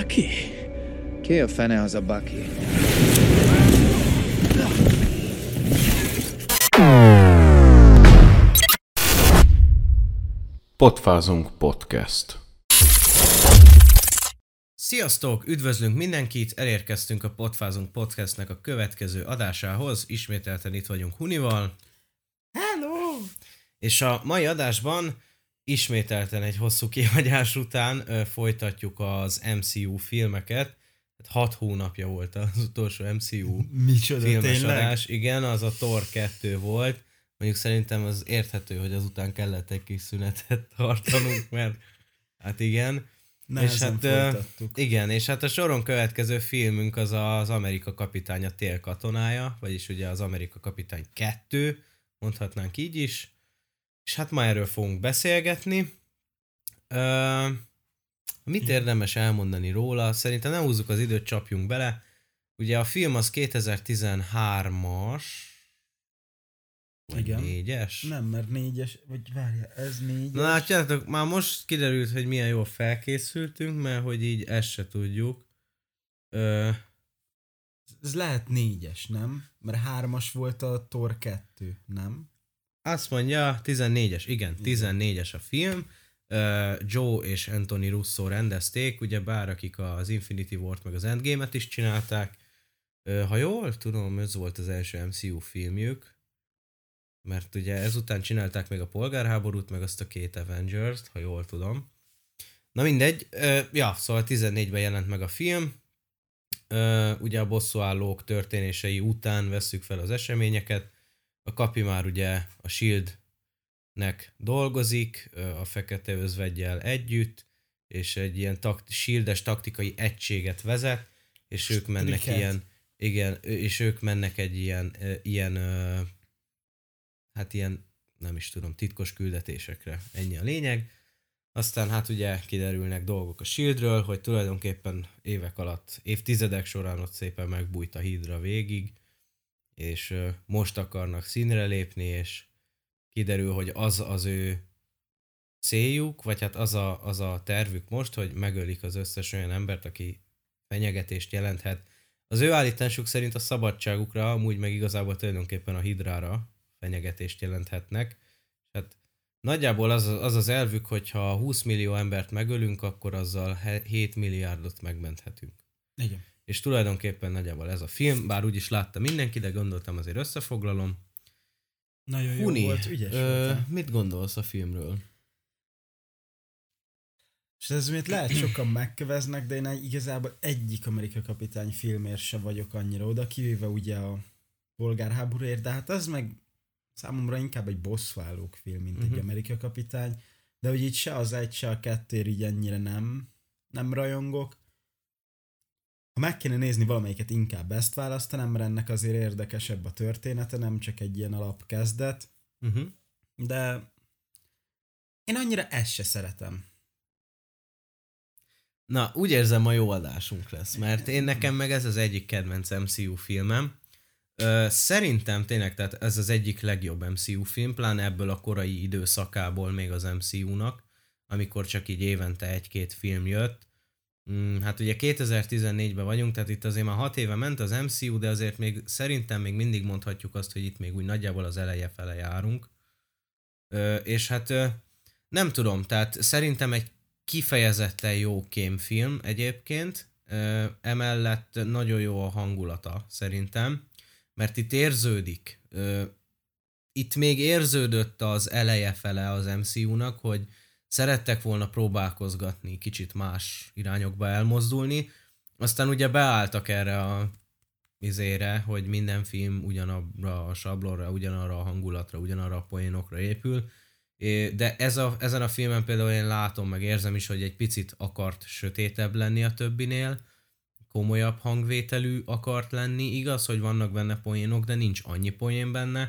Bucky? Ki a fene az a Bucky? Podfázunk Podcast. Sziasztok! Üdvözlünk mindenkit! Elérkeztünk a Podfázunk Podcastnek a következő adásához. Ismételten itt vagyunk Hunival. Hello! És a mai adásban ismételten egy hosszú kihagyás után folytatjuk az MCU filmeket. 6 hónapja volt az utolsó MCU Micsoda, filmes tényleg? adás. Igen, az a Thor 2 volt. Mondjuk szerintem az érthető, hogy azután kellett egy kis szünetet tartanunk, mert hát igen. Nehezen folytattuk. Igen, és hát a soron következő filmünk az az Amerika kapitánya tél katonája, vagyis ugye az Amerika kapitány 2, mondhatnánk így is. És hát ma erről fogunk beszélgetni. Mit érdemes elmondani róla? Szerintem nem húzzuk az időt, csapjunk bele. Ugye a film az 2013-as, vagy Igen. 4-es? Nem, mert 4-es, vagy várja, ez 4-es. Na látjátok, már most kiderült, hogy milyen jól felkészültünk, mert hogy így ezt se tudjuk. Ez lehet 4-es, nem? Mert 3-as volt a Thor 2, nem? Azt mondja, 14-es, igen, 14-es a film. Joe és Anthony Russo rendezték, ugye bár akik az Infinity War-t meg az Endgame-et is csinálták. Ha jól tudom, ez volt az első MCU filmjük. Mert ugye ezután csinálták még a polgárháborút, meg azt a 2 Avengers-t, ha jól tudom. Na mindegy, szóval 14-ben jelent meg a film. Ugye a bosszúállók történései után vesszük fel az eseményeket. A Kapi már ugye a S.H.I.E.L.D.-nek dolgozik, a Fekete Özveggyel együtt, és egy ilyen S.H.I.E.L.D-es taktikai egységet vezet, és ők mennek egy ilyen nem is tudom, titkos küldetésekre. Ennyi a lényeg. Aztán hát ugye kiderülnek dolgok a S.H.I.E.L.D.-ről, hogy tulajdonképpen évek alatt, évtizedek során ott szépen megbújt a Hydra végig, és most akarnak színre lépni, és kiderül, hogy az az ő céljuk, vagy hát az a tervük most, hogy megölik az összes olyan embert, aki fenyegetést jelenthet. Az ő állításuk szerint a szabadságukra, amúgy meg igazából tulajdonképpen a Hydrára fenyegetést jelenthetnek. Hát nagyjából az elvük, hogy ha 20 millió embert megölünk, akkor azzal 7 milliárdot megmenthetünk. Igen. És tulajdonképpen nagyjából ez a film, bár úgyis látta mindenki, de gondoltam azért összefoglalom. Nagyon jó Huni, volt, ügyes volt. mit gondolsz a filmről? És ez miért lehet sokan megköveznek, de én igazából egyik Amerika kapitány filmért se vagyok annyira oda, kivéve ugye a polgárháborúért, de hát az meg számomra inkább egy bosszúállók film, mint egy Amerika kapitány, de hogy így se az egy, se a kettőr így ennyire nem rajongok. Ha meg kéne nézni valamelyiket, inkább ezt választanám, mert ennek azért érdekesebb a története, nem csak egy ilyen alapkezdet. De én annyira ezt se szeretem. Na, úgy érzem, ma jó adásunk lesz, mert nekem meg ez az egyik kedvenc MCU filmem. Szerintem tényleg, tehát ez az egyik legjobb MCU film, pláne ebből a korai időszakából még az MCU-nak, amikor csak így évente 1-2 film jött. Hát ugye 2014-ben vagyunk, tehát itt azért már 6 éve ment az MCU, de azért még szerintem még mindig mondhatjuk azt, hogy itt még úgy nagyjából az eleje fele járunk. És hát nem tudom, tehát szerintem egy kifejezetten jó kémfilm egyébként, emellett nagyon jó a hangulata szerintem, mert itt érződik, itt még érződött az eleje fele az MCU-nak, hogy szerettek volna próbálkozgatni, kicsit más irányokba elmozdulni, aztán ugye beálltak erre a izére, hogy minden film ugyanarra a sablonra, ugyanarra a hangulatra, ugyanarra a poénokra épül, de ezen a filmen például én látom, meg érzem is, hogy egy picit akart sötétebb lenni a többinél, komolyabb hangvételű akart lenni, igaz, hogy vannak benne poénok, de nincs annyi poén benne.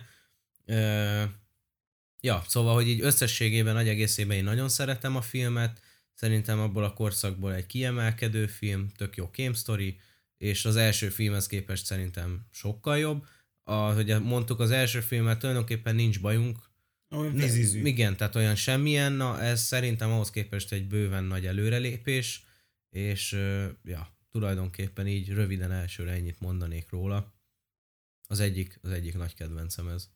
Szóval, hogy így összességében, nagy egészében én nagyon szeretem a filmet, szerintem abból a korszakból egy kiemelkedő film, tök jó kémsztori, és az első filmhez képest szerintem sokkal jobb. Ahogy mondtuk, az első filmet tulajdonképpen nincs bajunk. Vízizű. Igen, tehát olyan semmilyen, na ez szerintem ahhoz képest egy bőven nagy előrelépés, és tulajdonképpen így röviden elsőre ennyit mondanék róla. Az egyik nagy kedvencem ez.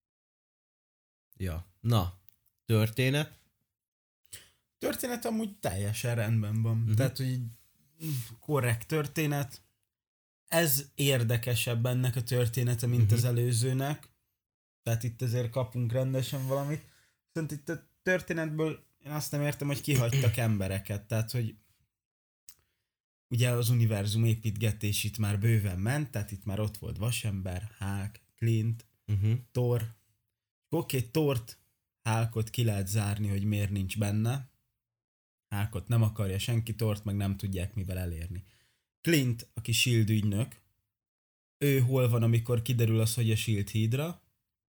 Ja, na, történet. Történet amúgy teljesen rendben van. Tehát, hogy korrekt történet. Ez érdekesebb ennek a története, mint az előzőnek. Tehát itt azért kapunk rendesen valamit. Viszont itt a történetből én azt nem értem, hogy kihagytak embereket. Tehát, hogy ugye az univerzum építgetés itt már bőven ment, tehát itt már ott volt Vasember, Hulk, Clint, Thor. Oké, Thort, Hulkot ki lehet zárni, hogy miért nincs benne. Hulkot nem akarja senki, Thort meg nem tudják mivel elérni. Clint, aki S.H.I.E.L.D. ügynök, ő hol van, amikor kiderül az, hogy a S.H.I.E.L.D. hídra.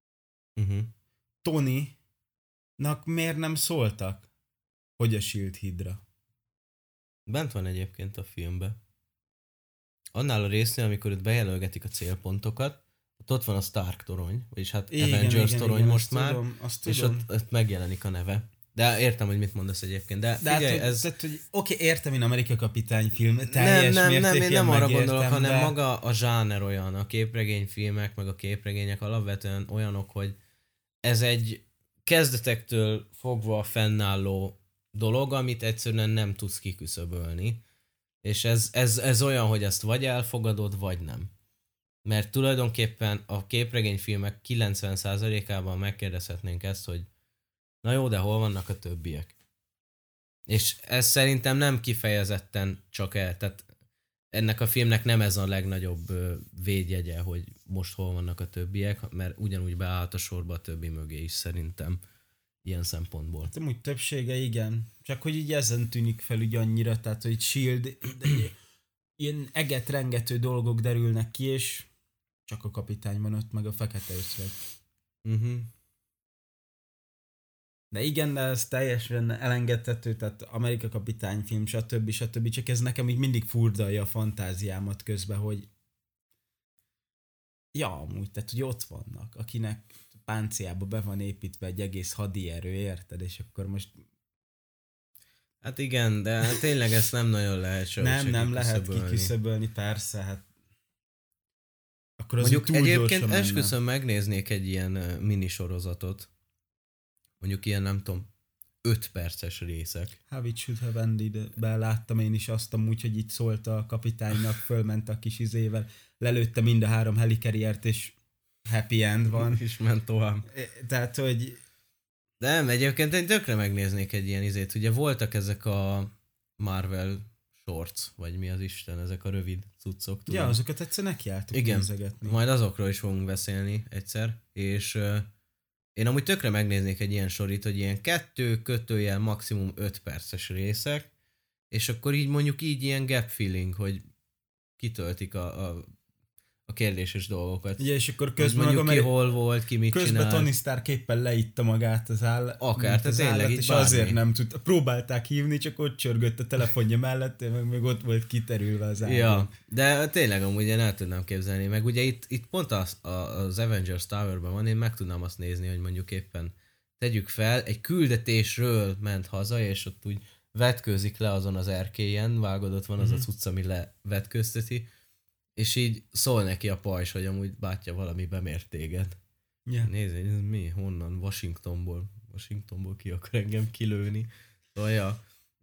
Tony-nak miért nem szóltak, hogy a S.H.I.E.L.D. hídra? Bent van egyébként a filmben. Annál a résznél, amikor ott bejelölgetik a célpontokat, ott van a Stark torony, vagyis hát Avengers torony most már, és ott megjelenik a neve. De értem, hogy mit mondasz egyébként. De figyelj, értem, én Amerika kapitány film, teljes mértékben én nem arra gondolok, hanem maga a zsáner olyan, a képregényfilmek, meg a képregények alapvetően olyanok, hogy ez egy kezdetektől fogva fennálló dolog, amit egyszerűen nem tudsz kiküszöbölni. És ez olyan, hogy ezt vagy elfogadod, vagy nem. Mert tulajdonképpen a képregényfilmek 90%-ában megkérdezhetnénk ezt, hogy na jó, de hol vannak a többiek? És ez szerintem nem kifejezetten csak tehát ennek a filmnek nem ez a legnagyobb védjegye, hogy most hol vannak a többiek, mert ugyanúgy beállt a sorba a többi mögé is szerintem ilyen szempontból. Hát amúgy többsége igen, csak hogy így ezen tűnik fel úgy annyira, tehát hogy S.H.I.E.L.D. ilyen eget-rengető dolgok derülnek ki, és csak a kapitány van ott, meg a fekete összeg. De igen, de ez teljesen elengedhető, tehát Amerika kapitány film, stb. Csak ez nekem így mindig furdalja a fantáziámat közben, hogy ja, amúgy, tehát hogy ott vannak, akinek páncéljába be van építve egy egész hadierő, érted? És akkor most... Hát igen, de tényleg ezt nem nagyon lehet nem lehet kiküszöbölni, persze, hát akkor az mondjuk egyébként esküszöm megnéznék egy ilyen minisorozatot. Mondjuk ilyen, nem tudom, 5 perces részek. How it should have ended-be láttam én is azt amúgy, hogy itt szólt a kapitánynak, fölment a kis izével, lelőtte mind a 3 helikeriert, és happy end van. És ment tovább. Tehát, hogy... De nem, egyébként én tökre megnéznék egy ilyen izét. Ugye voltak ezek a Marvel shorts, vagy mi az Isten, ezek a rövid cuccok. Tudom. Ja, azokat egyszer nekiálltuk nézegetni. Majd azokról is fogunk beszélni egyszer, és én amúgy tökre megnéznék egy ilyen sorit, hogy ilyen 2 maximum 5 perces részek, és akkor így mondjuk így ilyen gap feeling, hogy kitöltik a kérdéses dolgokat. Ugye, és akkor közben mondjuk ki hol volt, ki mit csinált. Közben Tony Stark éppen leitta magát az akár, tehát tényleg és bármi. Azért nem tudta. Próbálták hívni, csak ott csörgött a telefonja mellett, meg még ott volt kiterülve az állat. Ja, de tényleg amúgy én el tudnám képzelni. Meg ugye itt pont az Avengers Towerben van, én meg tudnám azt nézni, hogy mondjuk éppen tegyük fel, egy küldetésről ment haza, és ott úgy vetkőzik le azon az erkélyen, vágod, ott van az a cucc, ami levetkőzteti, és így szól neki a pajzs, hogy amúgy bátya valami bemért téged. Yeah. Nézd, ez mi? Honnan? Washingtonból ki akar engem kilőni. Szóval, ja.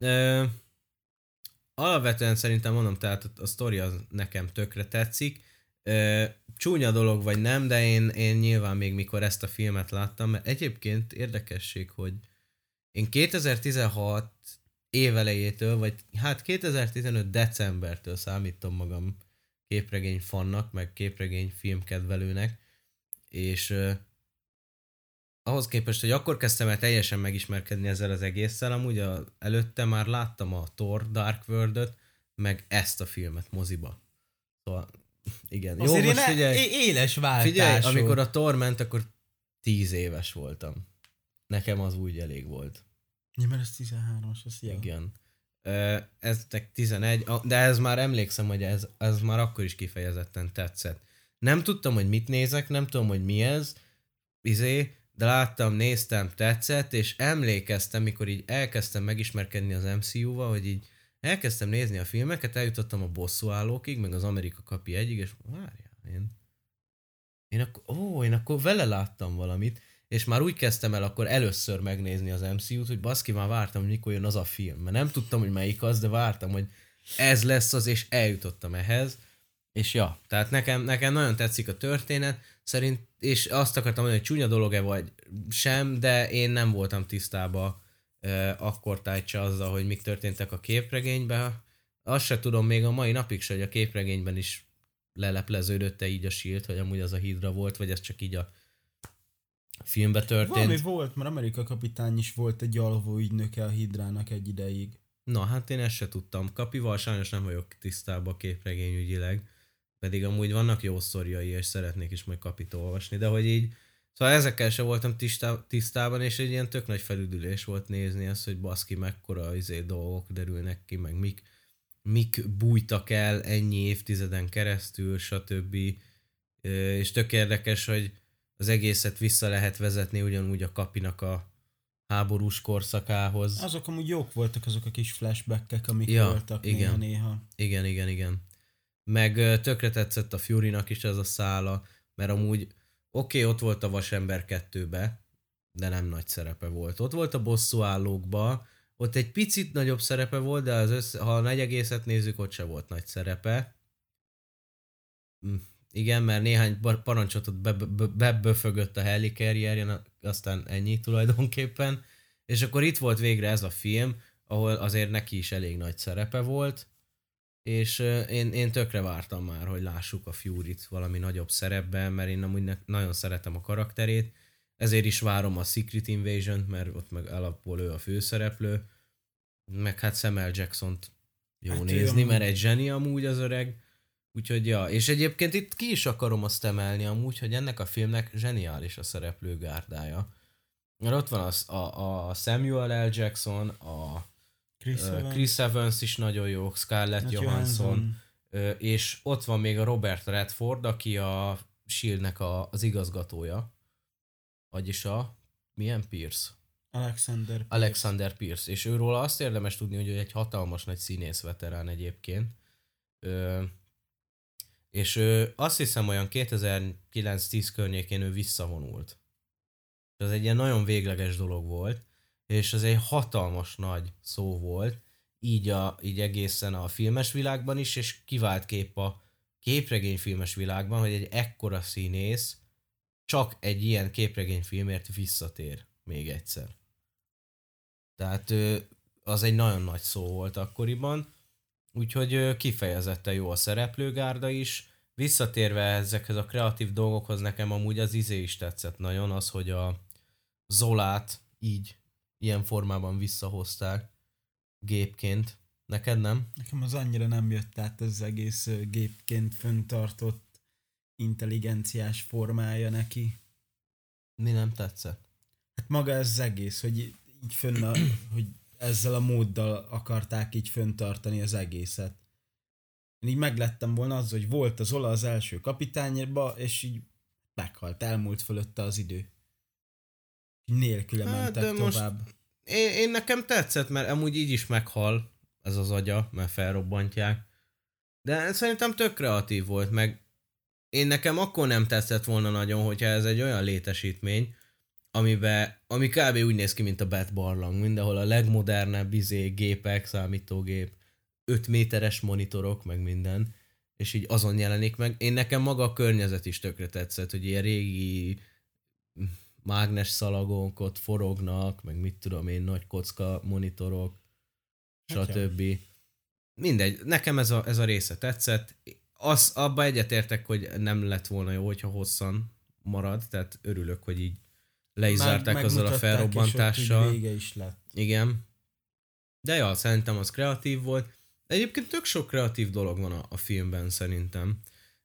Alapvetően szerintem mondom, tehát a sztori az nekem tökre tetszik. Csúnya dolog vagy nem, de én nyilván még mikor ezt a filmet láttam, mert egyébként érdekesség, hogy én 2016 évelejétől, vagy hát 2015 decembertől számítom magam képregény fannak, meg képregény filmkedvelőnek, és ahhoz képest, hogy akkor kezdtem el teljesen megismerkedni ezzel az egésszel, amúgy előtte már láttam a Thor Dark World-öt, meg ezt a filmet moziba. Szóval, igen. Azért jó, most figyelj, éles váltások. Figyelj, amikor a Thor ment, akkor 10 éves voltam. Nekem az úgy elég volt. Ja, mert ez 13-as, az jó. Igen. Ez 11, de ez már emlékszem, hogy ez már akkor is kifejezetten tetszett. Nem tudtam, hogy mit nézek, nem tudom, hogy mi ez, de láttam, néztem, tetszett, és emlékeztem, mikor így elkezdtem megismerkedni az MCU-val, hogy így elkezdtem nézni a filmeket, eljutottam a Bosszúállókig, meg az Amerika Kapi 1-ig, és várjál, én akkor vele láttam valamit, és már úgy kezdtem el akkor először megnézni az MCU-t, hogy baszki, már vártam, hogy mikor jön az a film. Mert nem tudtam, hogy melyik az, de vártam, hogy ez lesz az, és eljutottam ehhez. És ja, tehát nekem nagyon tetszik a történet, és azt akartam mondani, hogy csúnya dolog-e vagy sem, de én nem voltam tisztában akkor tájtsa azzal, hogy mik történtek a képregényben. Azt se tudom még a mai napig se, hogy a képregényben is lelepleződött-e így a Shield, hogy amúgy az a Hydra volt, vagy ez csak így a filmbe történt. Valami volt, mert Amerika Kapitány is volt egy alvó ügynöke a Hydrának egy ideig. Na, hát én ezt se tudtam. Kapival sajnos nem vagyok tisztában képregényügyileg, pedig amúgy vannak jó sztoriai, és szeretnék is majd Kapit olvasni, de hogy így, szóval ezekkel se voltam tisztában, és egy ilyen tök nagy felüdülés volt nézni ezt, hogy baszki, mekkora dolgok derülnek ki, meg mik bújtak el ennyi évtizeden keresztül, stb. És tök érdekes, hogy az egészet vissza lehet vezetni ugyanúgy a Kapinak a háborús korszakához. Azok amúgy jók voltak, azok a kis flashbackek, amik voltak igen. néha. Igen. Meg tökre tetszett a Furynak is ez a szála, mert amúgy ott volt a Vasember 2-be, de nem nagy szerepe volt. Ott volt a Bosszúállókba, ott egy picit nagyobb szerepe volt, de ha a nagy egészet nézzük, ott se volt nagy szerepe. Igen, mert néhány parancsot ott beböfögött a Helicarrierjen, aztán ennyi tulajdonképpen. És akkor itt volt végre ez a film, ahol azért neki is elég nagy szerepe volt, és én tökre vártam már, hogy lássuk a Furyt valami nagyobb szerepben, mert én amúgy nagyon szeretem a karakterét, ezért is várom a Secret Invasion-t, mert ott meg alapból ő a főszereplő, meg hát Samuel Jackson-t jó nézni, mert egy zseni amúgy az öreg, úgyhogy ja, és egyébként itt ki is akarom azt emelni amúgy, hogy ennek a filmnek zseniális a szereplőgárdája. Mert ott van a Samuel L. Jackson, a Chris Evans is nagyon jó, Scarlett Johansson, és ott van még a Robert Redford, aki a Shieldnek az igazgatója, vagyis milyen Pierce? Alexander Pierce, és őről azt érdemes tudni, hogy ő egy hatalmas nagy színész veterán egyébként, és azt hiszem olyan 2009-10 környékén ő visszavonult. Ez egy ilyen nagyon végleges dolog volt, és ez egy hatalmas nagy szó volt, így egészen a filmes világban is, és kivált kép a képregényfilmes világban, hogy egy ekkora színész csak egy ilyen képregényfilmért visszatér még egyszer. Tehát az egy nagyon nagy szó volt akkoriban, úgyhogy kifejezetten jó a szereplőgárda is. Visszatérve ezekhez a kreatív dolgokhoz, nekem amúgy az is tetszett nagyon, az, hogy a Zolát ilyen formában visszahozták gépként. Neked nem? Nekem az annyira nem jött át az egész gépként föntartott intelligenciás formája neki. Mi nem tetszett? Hát maga ez az egész, hogy így hogy ezzel a móddal akarták így föntartani az egészet. Én így meglettem volna az, hogy volt az Ola az első kapitányba, és így meghalt, elmúlt fölötte az idő. Nélküle mentek tovább. Én nekem tetszett, mert amúgy így is meghal ez az agya, mert felrobbantják. De szerintem tök kreatív volt, meg nekem akkor nem tetszett volna nagyon, hogyha ez egy olyan létesítmény, ami kb. Úgy néz ki, mint a Bat barlang, mindenhol a legmodernebb gépek, számítógép, 5 méteres monitorok, meg minden, és így azon jelenik meg. Nekem maga a környezet is tökre tetszett, hogy ilyen régi mágnes szalagok ott forognak, meg mit tudom én, nagy kocka monitorok, stb. Mindegy, nekem ez a része tetszett. Abba egyetértek, hogy nem lett volna jó, hogyha hosszan marad, tehát örülök, hogy így le is zárták azzal a felrobbantással. Vége is lett. Igen. De ja, szerintem az kreatív volt. Egyébként tök sok kreatív dolog van a filmben szerintem.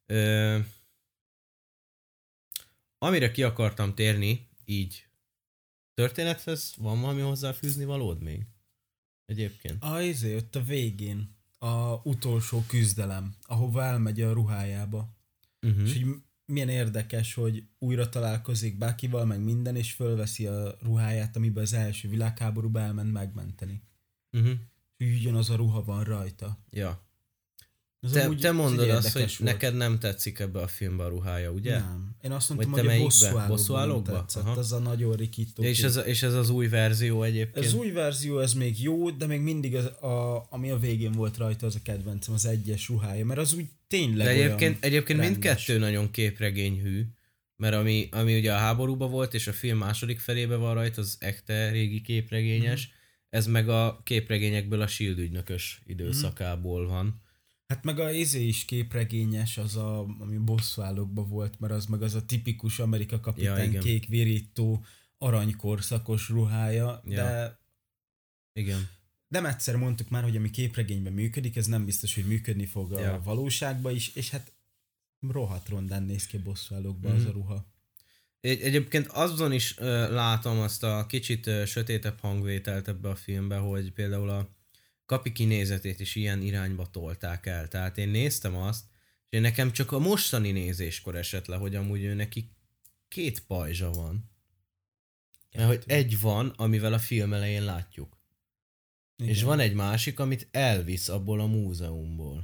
Amire ki akartam térni, így történethez van valami hozzáfűzni valód még? Egyébként. Ott a végén a utolsó küzdelem, ahova elmegy a ruhájába. És így milyen érdekes, hogy újra találkozik Buckyval, meg minden, és fölveszi a ruháját, amiben az első világháborúba elment megmenteni. És ugyanaz a ruha van rajta. Ja. Ez Te mondod azt, hogy érdekes volt. neked nem tetszik ebbe a filmbe a ruhája, ugye? Nem. Én azt mondtam, Vagy te hogy a melyikbe? bosszúállókban tetszett. Aha. Az a nagyon rikító. És ez az új verzió egyébként? Ez új verzió, ez még jó, de még mindig ami a végén volt rajta, az a kedvencem, az egyes ruhája, mert az úgy tényleg de olyan egyébként rendes. mindkettő nagyon képregényhű, mert ami ugye a háborúban volt, és a film második felébe van rajta, az ekte régi képregényes, ez meg a képregényekből a Shield ügynökös időszakából van. Hát meg a is képregényes, ami bosszúállókban volt, mert az meg az a tipikus Amerika kapitány igen. kék virító aranykorszakos ruhája, Ja. de Igen. nem egyszer mondtuk már, hogy ami képregényben működik, ez nem biztos, hogy működni fog a Ja. valóságban is, és hát rohadt rondán néz ki a bosszúállókban az a ruha. Egyébként azon is látom azt a kicsit sötétebb hangvételt ebbe a filmbe, hogy például a kapi kinézetét is ilyen irányba tolták el. Tehát én néztem azt, és nekem csak a mostani nézéskor esett le, hogy amúgy ő neki 2 pajzsa van. Mert hogy egy van, amivel a film elején látjuk. Igen. És van egy másik, amit elvisz abból a múzeumból.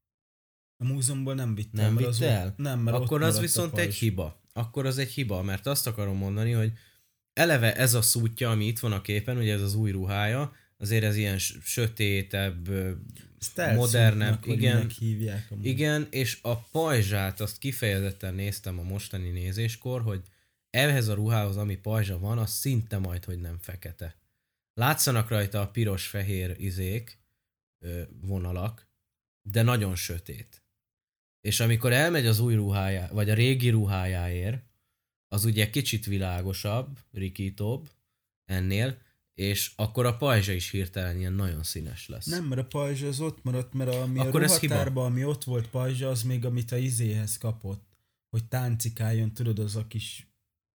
A múzeumból nem vittem. Nem mert az vitt el? ott- Nem, mert Akkor ott az maradt a viszont egy pajzs. hiba. Akkor az egy hiba, mert azt akarom mondani, hogy eleve ez a szútja, ami itt van a képen, ugye ez az új ruhája, azért ez ilyen sötétebb, Stealth modernebb, suitnak, vagy igen, minek hívják amúgy. igen, és a pajzsát azt kifejezetten néztem a mostani nézéskor, hogy ehhez a ruhához, ami pajzsa van, az szinte majd, hogy nem fekete. Látszanak rajta a piros-fehér izék, vonalak, de nagyon sötét. És amikor elmegy az új ruhájá, vagy a régi ruhájáért, az ugye kicsit világosabb, rikítóbb ennél, és akkor a pajzsa is hirtelen ilyen nagyon színes lesz. Nem, mert a pajzs az ott maradt, mert ami Akkor a ez hiba. ruhatárban, ami ott volt pajzsa, az még amit a izéhez kapott. Hogy táncikáljon, tudod, az a kis...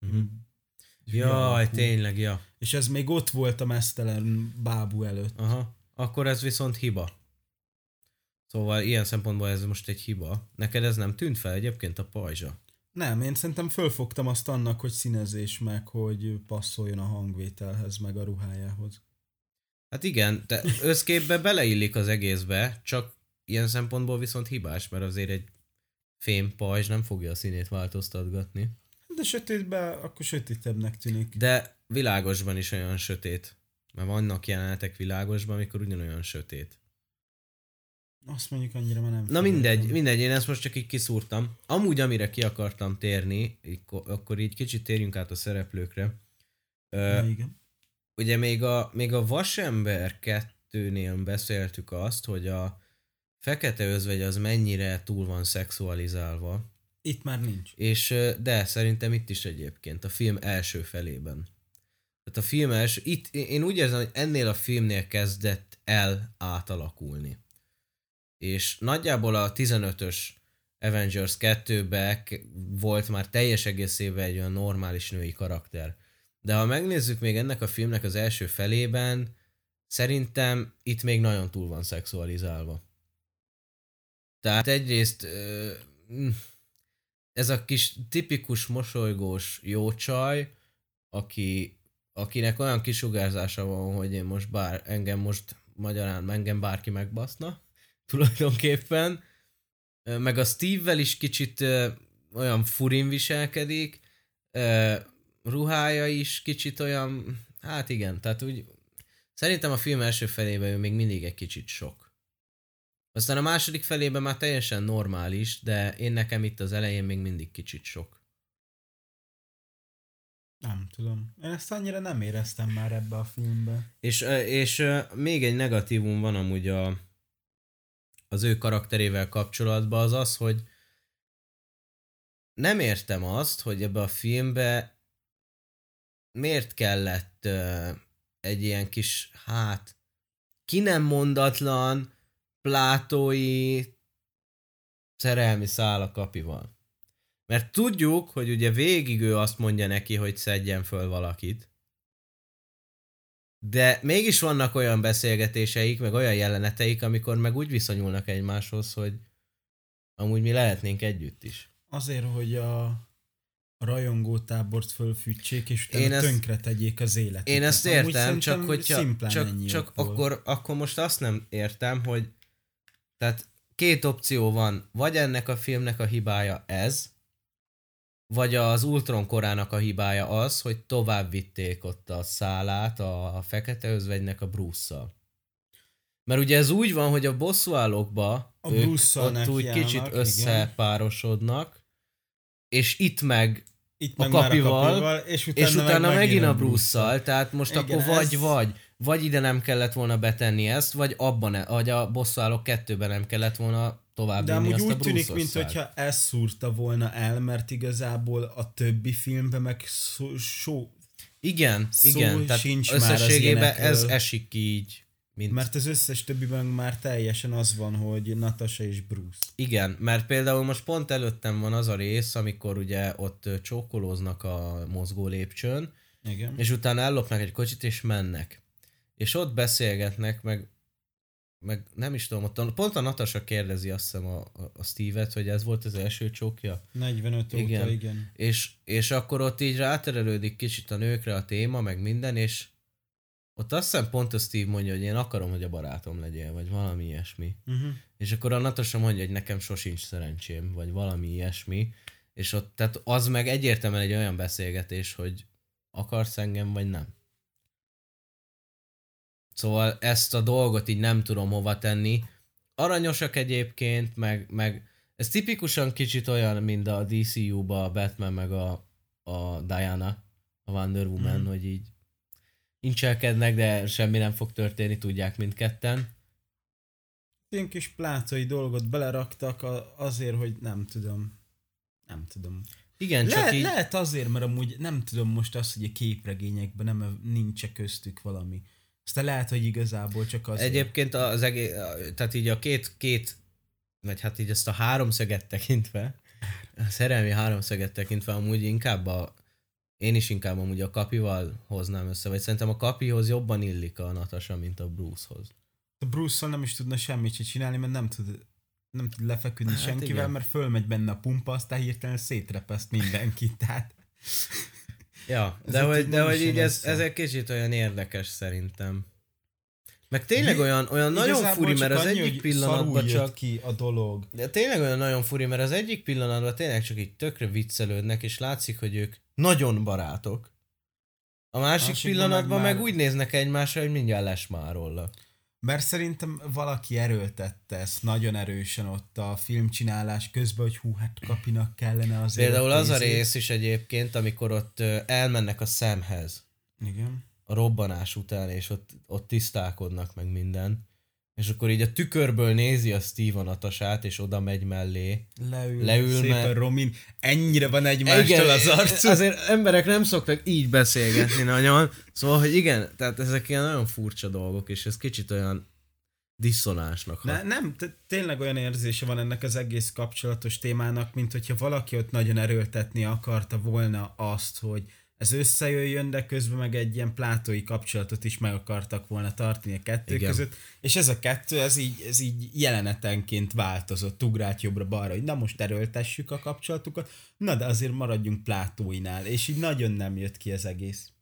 Jaj, alakú. tényleg, ja. És ez még ott volt a meztelen bábú előtt. Aha. Akkor ez viszont hiba. Szóval ilyen szempontból ez most egy hiba. Neked ez nem tűnt fel egyébként a pajzsa? Nem, én szerintem fölfogtam azt annak, hogy színezés meg, hogy passzoljon a hangvételhez, meg a ruhájához. Hát igen, de összképbe beleillik az egészbe, csak ilyen szempontból viszont hibás, mert azért egy fém pajzs nem fogja a színét változtatgatni. De sötétben akkor sötétebbnek tűnik. De világosban is olyan sötét. Mert vannak jelenetek világosban, amikor ugyanolyan sötét. Azt mondjuk annyira már nem. Na figyeltem. mindegy, én ezt most csak így kiszúrtam. Amúgy, amire ki akartam térni, akkor így kicsit térjünk át a szereplőkre. Na, igen. Ugye még a Vasember 2-nél beszéltük azt, hogy a fekete özvegy az mennyire túl van szexualizálva. Itt már nincs. És de szerintem itt is egyébként, a film első felében. Tehát a film első, itt én úgy érzem, hogy ennél a filmnél kezdett el átalakulni. És nagyjából a 15-ös Avengers 2-be volt már teljes egészében egy olyan normális női karakter. De ha megnézzük még ennek a filmnek az első felében, szerintem itt még nagyon túl van szexualizálva. Tehát egyrészt ez a kis tipikus mosolygós jó csaj, akinek olyan kisugárzása van, hogy én most engem bárki megbaszna, tulajdonképpen. Meg a Steve-vel is kicsit olyan furin viselkedik, ruhája is kicsit olyan, hát igen, tehát úgy szerintem a film első felében ő még mindig egy kicsit sok. Aztán a második felében már teljesen normális, de én nekem itt az elején még mindig kicsit sok. Nem tudom. Én ezt annyira nem éreztem már ebbe a filmbe. És még egy negatívum van amúgy az ő karakterével kapcsolatban, az az, hogy nem értem azt, hogy ebbe a filmbe miért kellett egy ilyen kis, ki nem mondatlan, plátói szerelmi szál a kapival. Mert tudjuk, hogy ugye végig ő azt mondja neki, hogy szedjen föl valakit, de mégis vannak olyan beszélgetéseik, meg olyan jeleneteik, amikor meg úgy viszonyulnak egymáshoz, hogy amúgy mi lehetnénk együtt is. Azért, hogy rajongótábort fölfűtsék, és utána Én ezt- tönkre tegyék az életet. Én ezt értem, csak hogyha csak okból. akkor most azt nem értem, hogy tehát két opció van, vagy ennek a filmnek a hibája ez, vagy az Ultron korának a hibája az, hogy tovább vitték ott a szálát a fekete özvegynek a Bruce-szal. Mert ugye ez úgy van, hogy a bosszúállókba A ők Bruce-szal ott úgy nekiállnak, kicsit igen. összepárosodnak, és itt meg Itt a meg már kapival, és és utána megint a Bruce-szal. Bruce-szal, tehát most Igen, akkor ez- vagy ide nem kellett volna betenni ezt, vagy abban, vagy a bosszúállók 2-ben nem kellett volna tovább De vinni amúgy azt a úgy tűnik, Bruce-os szált. mintha ez szúrta volna el, mert igazából a többi filmben meg Igen, tehát sincs már az összességében ez ilyenekről. esik ki így. Mint... mert az összes többiben már teljesen az van, hogy Natasha és Bruce. Igen, mert például most pont előttem van az a rész, amikor ugye ott csókolóznak a mozgó lépcsőn, Igen. és utána ellopnak egy kocsit, és mennek. És ott beszélgetnek, meg nem is tudom, ott pont a Natasha kérdezi azt hiszem a Steve-et, hogy ez volt az első csókja. 45 Igen. óta, igen. És akkor ott így ráterelődik kicsit a nőkre a téma, meg minden, és ott azt hiszem pont a Steve mondja, hogy én akarom, hogy a barátom legyél, vagy valami ilyesmi. Uh-huh. És akkor a Natasha mondja, hogy nekem sosincs szerencsém, vagy valami ilyesmi. És ott, tehát az meg egyértelműen egy olyan beszélgetés, hogy akarsz engem, vagy nem. Szóval ezt a dolgot így nem tudom hova tenni. Aranyosak egyébként, meg ez tipikusan kicsit olyan, mint a DCU-ba a Batman, meg a Diana, a Wonder Woman, hogy így incselkednek, de semmi nem fog történni, tudják mindketten. Ilyen kis plácai dolgot beleraktak azért, hogy nem tudom. Igen, csak így... Lehet azért, mert amúgy nem tudom most azt, hogy a képregényekben nincs köztük valami. Aztán lehet, hogy igazából csak azért. Egyébként az egész, tehát így a két, vagy hát így ezt a háromszöget tekintve, a szerelmi háromszöget tekintve amúgy inkább én is inkább amúgy a Kapival hoznám össze, vagy szerintem a Kapihoz jobban illik a Natasha, mint a Brucehoz. A Bruce-szal nem is tudna semmit se csinálni, mert nem tud lefeküdni Hát senkivel, igen. mert fölmegy benne a pumpa, aztán hirtelen szétrepeszt mindenkit, tehát... Ja, Ez de itt hogy, így de nem hogy is így jön ez össze. egy kicsit olyan érdekes szerintem. Meg tényleg olyan nagyon Igazából furi, mert csak az annyi, egyik hogy pillanatban szarul jött csak... ki a dolog. De tényleg olyan nagyon furi, mert az egyik pillanatban tényleg csak így tökre viccelődnek, és látszik, hogy ők nagyon barátok. A másik Másikban pillanatban meg meg úgy néznek egymásra, hogy mindjárt lesmárollak. Mert szerintem valaki erőltette ezt nagyon erősen ott a filmcsinálás közben, hogy hú, hát Kapinak kellene azért. Például ott az a izé- rész is egyébként, amikor ott elmennek a Samhez Igen. a robbanás után, és ott tisztálkodnak meg minden. És akkor így a tükörből nézi a Steve a Natasát, és oda megy mellé. Leül, szépen mert- Romin. Ennyire van egymástól az arcuk. Azért emberek nem szoktak így beszélgetni nagyon. Szóval, hogy igen, tehát ezek ilyen nagyon furcsa dolgok, és ez kicsit olyan diszonásnak hat. Nem, tényleg olyan érzése van ennek az egész kapcsolatos témának, mint hogyha valaki ott nagyon erőltetni akarta volna azt, hogy ez összejöjjön, de közben meg egy ilyen plátói kapcsolatot is meg akartak volna tartani a kettő Igen. között, és ez a kettő, ez így jelenetenként változott, ugrált jobbra-balra, hogy na most erőltessük a kapcsolatukat, na de azért maradjunk plátóinál, és így nagyon nem jött ki az egész.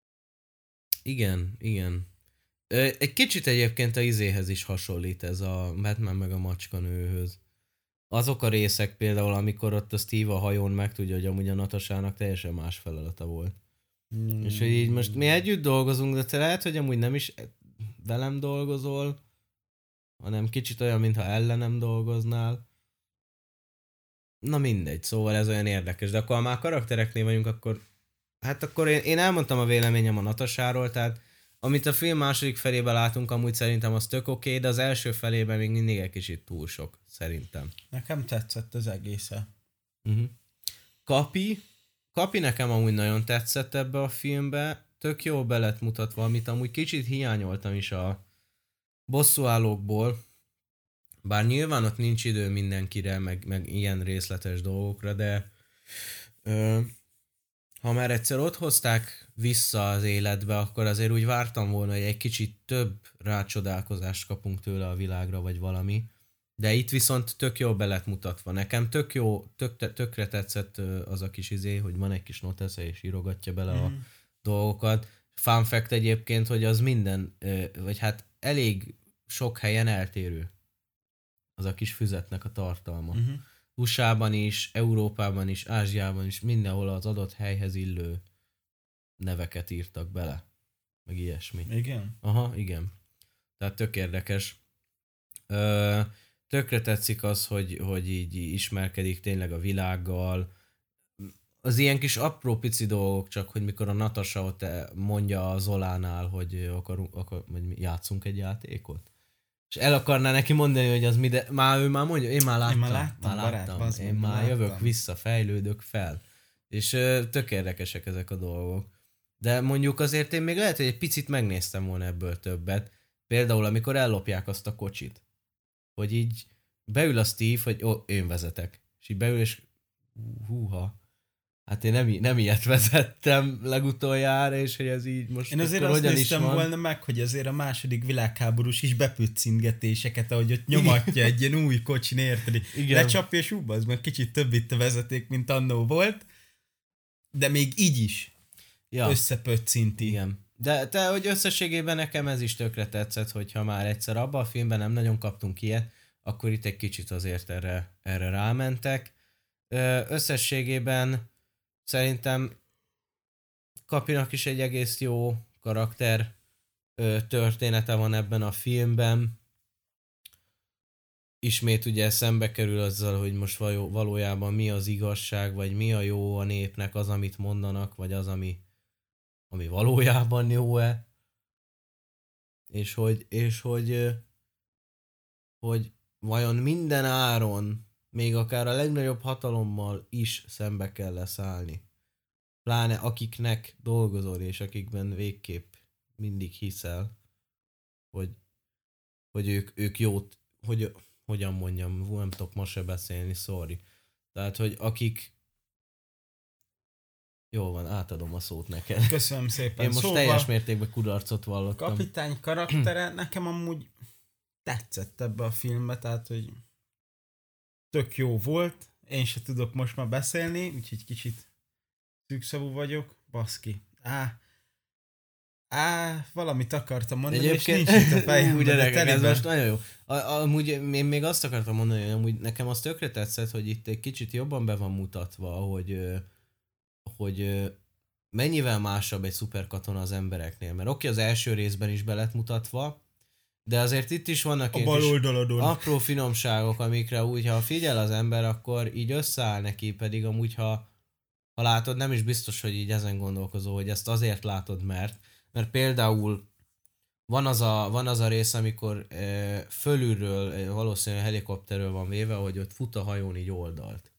Igen. Egy kicsit egyébként a izéhez is hasonlít ez a Batman meg a macskanőhöz. Azok a részek például, amikor ott a Steve a hajón megtudja, hogy amúgy a Natasának teljesen más feladata volt. És hogy így most mi együtt dolgozunk, de te lehet, hogy amúgy nem is velem dolgozol, hanem kicsit olyan, mintha ellenem dolgoznál. Na mindegy, szóval ez olyan érdekes. De akkor ha már karaktereknél vagyunk, akkor én elmondtam a véleményem a Natasáról, tehát amit a film második felében látunk, amúgy szerintem az tök oké, de az első felében még mindig egy kicsit túl sok, szerintem. Nekem tetszett az egésze. Kapi nekem amúgy nagyon tetszett ebbe a filmbe, tök jól be lett mutatva, amit amúgy kicsit hiányoltam is a bosszúállókból, bár nyilván ott nincs idő mindenkire, meg ilyen részletes dolgokra, de ha már egyszer ott hozták vissza az életbe, akkor azért úgy vártam volna, hogy egy kicsit több rácsodálkozást kapunk tőle a világra, vagy valami. De itt viszont tök jól be lett mutatva. Nekem tök jó, tökre tetszett az a kis hogy van egy kis notesze és írogatja bele a dolgokat. Fun fact egyébként, hogy az minden, vagy hát elég sok helyen eltérő az a kis füzetnek a tartalma. USA-ban is, Európában is, Ázsiában is, mindenhol az adott helyhez illő neveket írtak bele. Meg ilyesmi. Igen? Aha, igen. Tehát tök érdekes. Tökre tetszik az, hogy így ismerkedik tényleg a világgal. Az ilyen kis apró pici dolgok, csak hogy mikor a Natasha ott mondja a Zolánál, hogy hogy játszunk egy játékot. És el akarná neki mondani, hogy az mi, de ő már mondja, én már láttam. Én már jövök vissza, fejlődök fel. És tök érdekesek ezek a dolgok. De mondjuk azért én még lehet, hogy egy picit megnéztem volna ebből többet. Például, amikor ellopják azt a kocsit. Hogy így beül a Steve, hogy én vezetek. És így beül, és húha. Hát én nem ilyet vezettem legutoljára, és hogy ez így most én azért azt néztem volna meg, hogy azért a második világháborús is bepüccingetéseket, ahogy ott nyomatja egy ilyen új kocsin, érted? Lecsapja, és az meg kicsit több itt a vezeték, mint annó volt. De még így is összepöccinti. Igen. De hogy összességében nekem ez is tökre tetszett, hogyha már egyszer abban a filmben nem nagyon kaptunk ilyet, akkor itt egy kicsit azért erre rámentek. Összességében szerintem Kapinak is egy egész jó karakter története van ebben a filmben. Ismét ugye szembe kerül azzal, hogy most valójában mi az igazság, vagy mi a jó a népnek, az, amit mondanak, vagy az, ami valójában jó-e. És hogy vajon minden áron, még akár a legnagyobb hatalommal is szembe kell leszállni. Pláne akiknek dolgozol, és akikben végképp mindig hiszel, hogy ők jót, hogy hogyan mondjam, nem tudok ma se beszélni, sorry. Tehát, hogy akik... Jó van, átadom a szót neked. Köszönöm szépen. Én most teljes mértékben kudarcot vallottam. Kapitány karaktere nekem amúgy tetszett ebbe a filmbe, tehát, hogy tök jó volt. Én se tudok most már beszélni, úgyhogy kicsit szűkszavú vagyok. Baszki. Valamit akartam mondani, egyébként, és nincs itt a fejemben. Ez most nagyon jó. Amúgy én még azt akartam mondani, hogy amúgy nekem az tökre tetszett, hogy itt egy kicsit jobban be van mutatva, hogy mennyivel másabb egy szuperkatona az embereknél. Mert oké, az első részben is be lett mutatva, de azért itt is vannak ilyen apró finomságok, amikre úgy, ha figyel az ember, akkor így összeáll neki, pedig amúgy, ha látod, nem is biztos, hogy így ezen gondolkozol, hogy ezt azért látod, mert például van az a rész, amikor fölülről, valószínűleg helikopterről van véve, hogy ott fut a hajón így oldalt.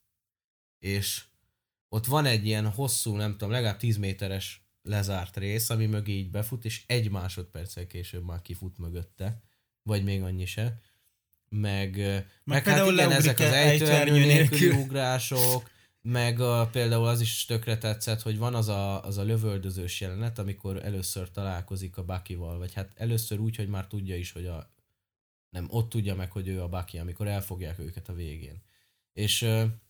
És ott van egy ilyen hosszú, nem tudom, legalább 10 méteres lezárt rész, ami mögé így befut, és 1 másodperccel később már kifut mögötte. Vagy még annyi se. Meg hát igen, ezek az ejtőernyő nélküli ugrások, meg például az is tökre tetszett, hogy van az a lövöldözős jelenet, amikor először találkozik a Buckyval, vagy hát először úgy, hogy már tudja is, hogy ott tudja meg, hogy ő a Bucky, amikor elfogják őket a végén. És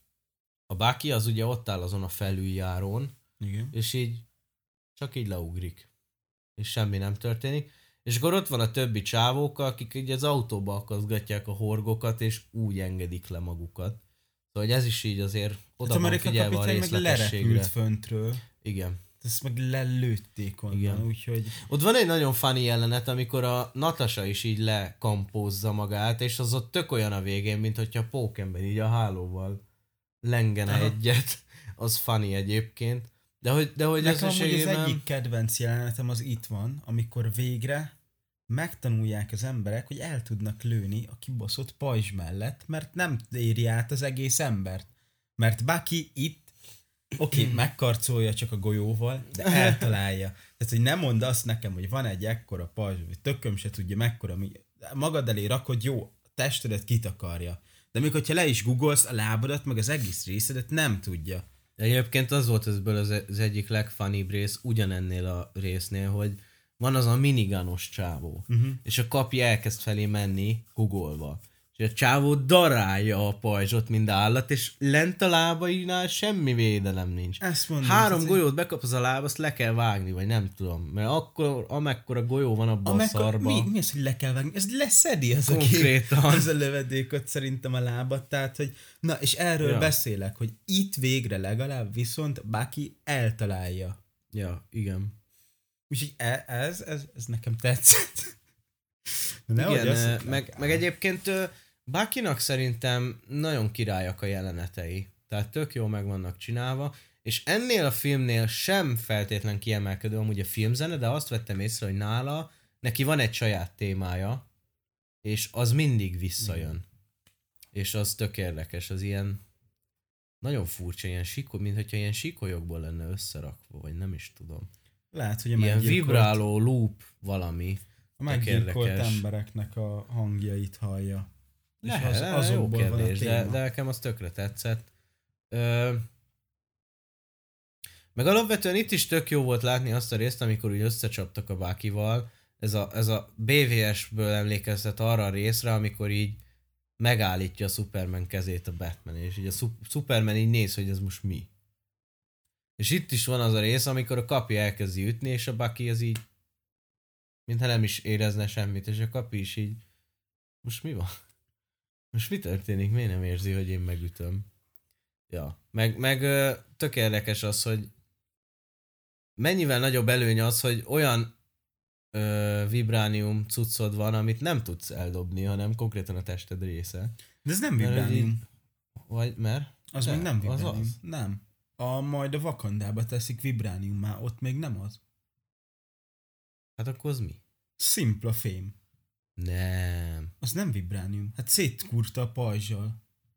a Bucky az ugye ott áll azon a felüljárón, igen. És így csak így leugrik. És semmi nem történik. És akkor ott van a többi csávók, akik így az autóba akaszgatják a horgokat, és úgy engedik le magukat. Szóval ez is így azért oda van figyelve a részletességre. Meg föntről. Igen. Ezt meg lelőtték onnan, igen. Úgyhogy... Ott van egy nagyon funny jelenet, amikor a Natasha is így lekampózza magát, és az ott tök olyan a végén, mint hogyha Pókember így a hálóval lengene egyet. Az funny egyébként. De hogy nekem az egyik kedvenc jelenetem az itt van, amikor végre megtanulják az emberek, hogy el tudnak lőni a kibaszott pajzs mellett, mert nem éri át az egész embert. Mert Bucky itt, megkarcolja csak a golyóval, de eltalálja. Tehát, hogy nem mondd azt nekem, hogy van egy ekkora pajzs, vagy tököm se tudja mekkora, magad elé rakod, jó, a testedet kitakarja. De még hogyha le is googolsz, a lábadat, meg az egész részedet nem tudja. De egyébként az volt ebből az egyik legfunnibb rész, ugyanennél a résznél, hogy van az a miniganos csávó, és a Kapi elkezd felé menni googolva. És a csávó darálja a pajzsot, mind állat, és lent a lábainál semmi védelem nincs. Ezt mondom, 3 golyót bekapsz a láb, azt le kell vágni, vagy nem tudom. Mert akkor, amekkora golyó van abban a szarban. Mi az, hogy le kell vágni? Ez leszedi az, Konkrétan. az a lövedékot szerintem a lábat. Tehát, hogy na, és erről beszélek, hogy itt végre legalább viszont Bucky eltalálja. Ja, igen. Úgyhogy ez nekem tetszett. Igen, meg egyébként Buckynak szerintem nagyon királyak a jelenetei. Tehát tök jól meg vannak csinálva, és ennél a filmnél sem feltétlen kiemelkedő amúgy a filmzene, de azt vettem észre, hogy nála neki van egy saját témája, és az mindig visszajön. És az tök érdekes, az ilyen nagyon furcsa, ilyen mintha ilyen sikolyokból lenne összerakva, vagy nem is tudom. Lehet, hogy ilyen vibráló loop valami. A meggyilkolt embereknek a hangjait hallja. És jó kérdés, de nekem az tökre tetszett. Meg alapvetően itt is tök jó volt látni azt a részt, amikor úgy összecsaptak a Buckyval. Ez a BVS-ből emlékeztet arra a részre, amikor így megállítja a Superman kezét a Batman, és így a Superman így néz, hogy ez most mi. És itt is van az a rész, amikor a Kapi elkezdi ütni, és a Bucky az így mintha nem is érezne semmit, és a Kapi is így most mi van? Most mi történik? Miért nem érzi, hogy én megütöm? Ja, meg tök érdekes az, hogy mennyivel nagyobb előny az, hogy olyan vibránium cuccod van, amit nem tudsz eldobni, hanem konkrétan a tested része. De ez nem vibránium. Vagy mert? Az még nem vibránium. Az. Nem. Majd a Wakandába teszik vibrániummá, ott még nem az. Hát akkor az mi? Szimpla fém. Nem. Az nem vibránium. Hát szétkurta a pajzsal.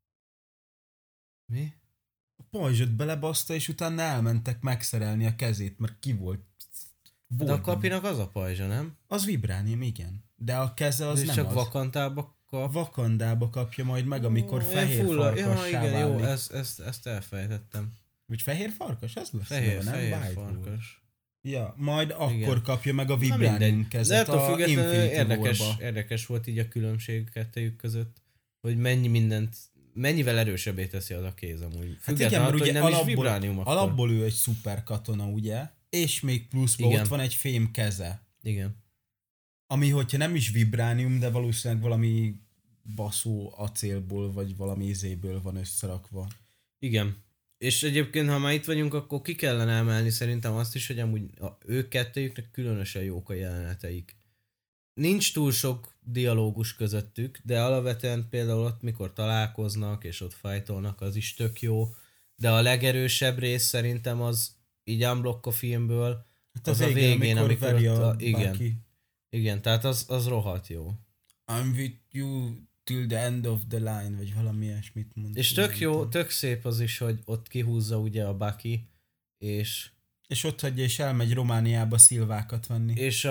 Mi? A pajzsot belebaszta, és utána elmentek megszerelni a kezét, mert ki volt. De a Kapinak az a pajzsa, nem? Az vibránium, igen. De a keze az nem csak az. Wakandába kap. Wakandába kapja majd meg, amikor fehér farkassá igen, válik. jó, ezt elfelejtettem. Vagy fehér farkas? Ez lesz fehér White farkas. Ja, majd akkor igen. Kapja meg a vibránium kezet de a Infinity érdekes volt így a különbség kettejük között, hogy mennyivel erősebbé teszi az a kéz amúgy. Hát igen, mert ugye alapból ő egy szuper katona, ugye? És még pluszban ott van egy fém keze. Igen. Ami, hogyha nem is vibránium, de valószínűleg valami baszó acélból, vagy valami izéből van összerakva. Igen. És egyébként, ha már itt vagyunk, akkor ki kellene emelni szerintem azt is, hogy amúgy ők kettőjüknek különösen jók a jeleneteik. Nincs túl sok dialógus közöttük, de alapvetően például ott, mikor találkoznak, és ott fajtolnak, az is tök jó. De a legerősebb rész szerintem az így unblock a filmből, hát az a végén, amikor ott igen. Igen, tehát az rohadt jó. I'm with you till the end of the line, vagy valami ilyesmit mond. És tök jó, tök szép az is, hogy ott kihúzza ugye a Bucky, és ott hagyja, és elmegy Romániába szilvákat venni. És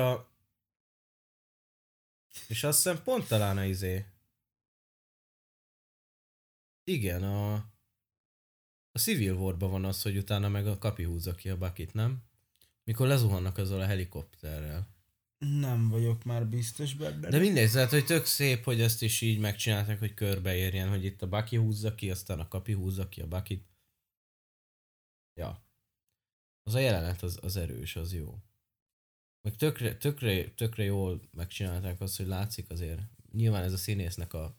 azt hiszem pont talán a igen, a Civil War-ban van az, hogy utána meg a Kapi húzza ki a Buckyt, nem? Mikor lezuhannak azzal a helikopterrel. Nem vagyok már biztos benne. De mindegy, tehát, hogy tök szép, hogy ezt is így megcsinálták, hogy körbeérjen, hogy itt a Bucky húzza ki, aztán a Kapi húzza ki a Buckyt. Ja. Az a jelenet az erős, az jó. Meg tökre jól megcsinálták azt, hogy látszik azért. Nyilván ez a színésznek a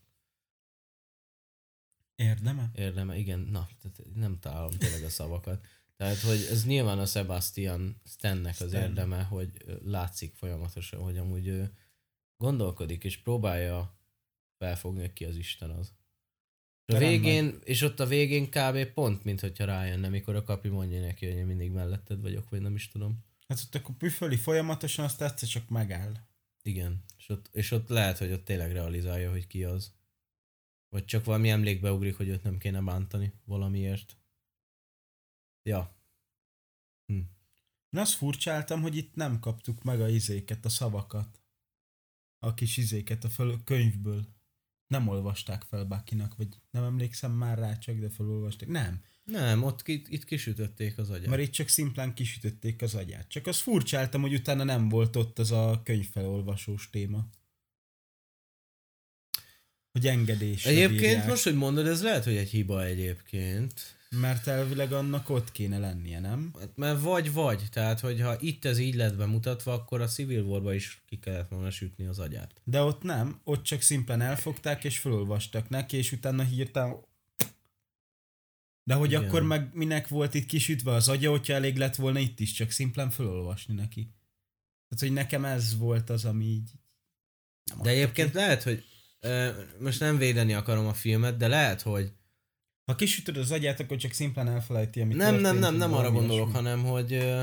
Érdeme, igen. Na, nem találom tényleg a szavakat. Tehát, hogy ez nyilván a Sebastian Stannek az érdeme, hogy látszik folyamatosan, hogy amúgy ő gondolkodik, és próbálja felfogni, ki az Isten az. És ott a végén kb. Pont, mintha rájönne, mikor a Kapi mondja neki, hogy én mindig melletted vagyok, vagy nem is tudom. Hát ott akkor püföli folyamatosan, azt egyszer csak megáll. Igen, és ott lehet, hogy ott tényleg realizálja, hogy ki az. Vagy csak valami emlékbe ugrik, hogy őt nem kéne bántani valamiért. Ja. Na, azt furcsáltam, hogy itt nem kaptuk meg a szavakat. A kis izéket a könyvből. Nem olvasták fel Buckynak, vagy nem emlékszem már rá, csak de felolvasták. Nem, ott itt kisütötték az agyát. Mert itt csak szimplán kisütötték az agyát. Csak azt furcsáltam, hogy utána nem volt ott az a könyvfelolvasós téma. hogy engedésre Egyébként bírják. most, hogy mondod, ez lehet, hogy egy hiba egyébként. Mert elvileg annak ott kéne lennie, nem? Hát mert vagy. Tehát, hogyha itt ez így lett bemutatva, akkor a Civil War-ba is ki kellett volna sütni az agyát. De ott nem, ott csak szimplán elfogták és felolvastak neki, és utána hirtelen... De hogy Igen. akkor meg minek volt itt kisütve az agya, hogyha elég lett volna itt is csak szimplán felolvasni neki. Tehát, hogy nekem ez volt az, ami így... De egyébként lehet, hogy most nem védeni akarom a filmet, de lehet, hogy Ha kisütöd az agyát, akkor csak szimplán elfelejti, amit nem történt, arra valami gondolok, ilyesmi. hanem, hogy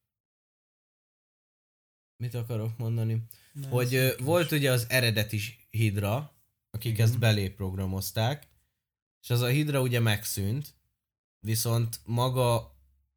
mit akarok mondani? Ne, Hogy ez volt ugye az eredeti Hydra, akik Igen. ezt beléprogramozták, és az a Hydra ugye megszűnt, viszont maga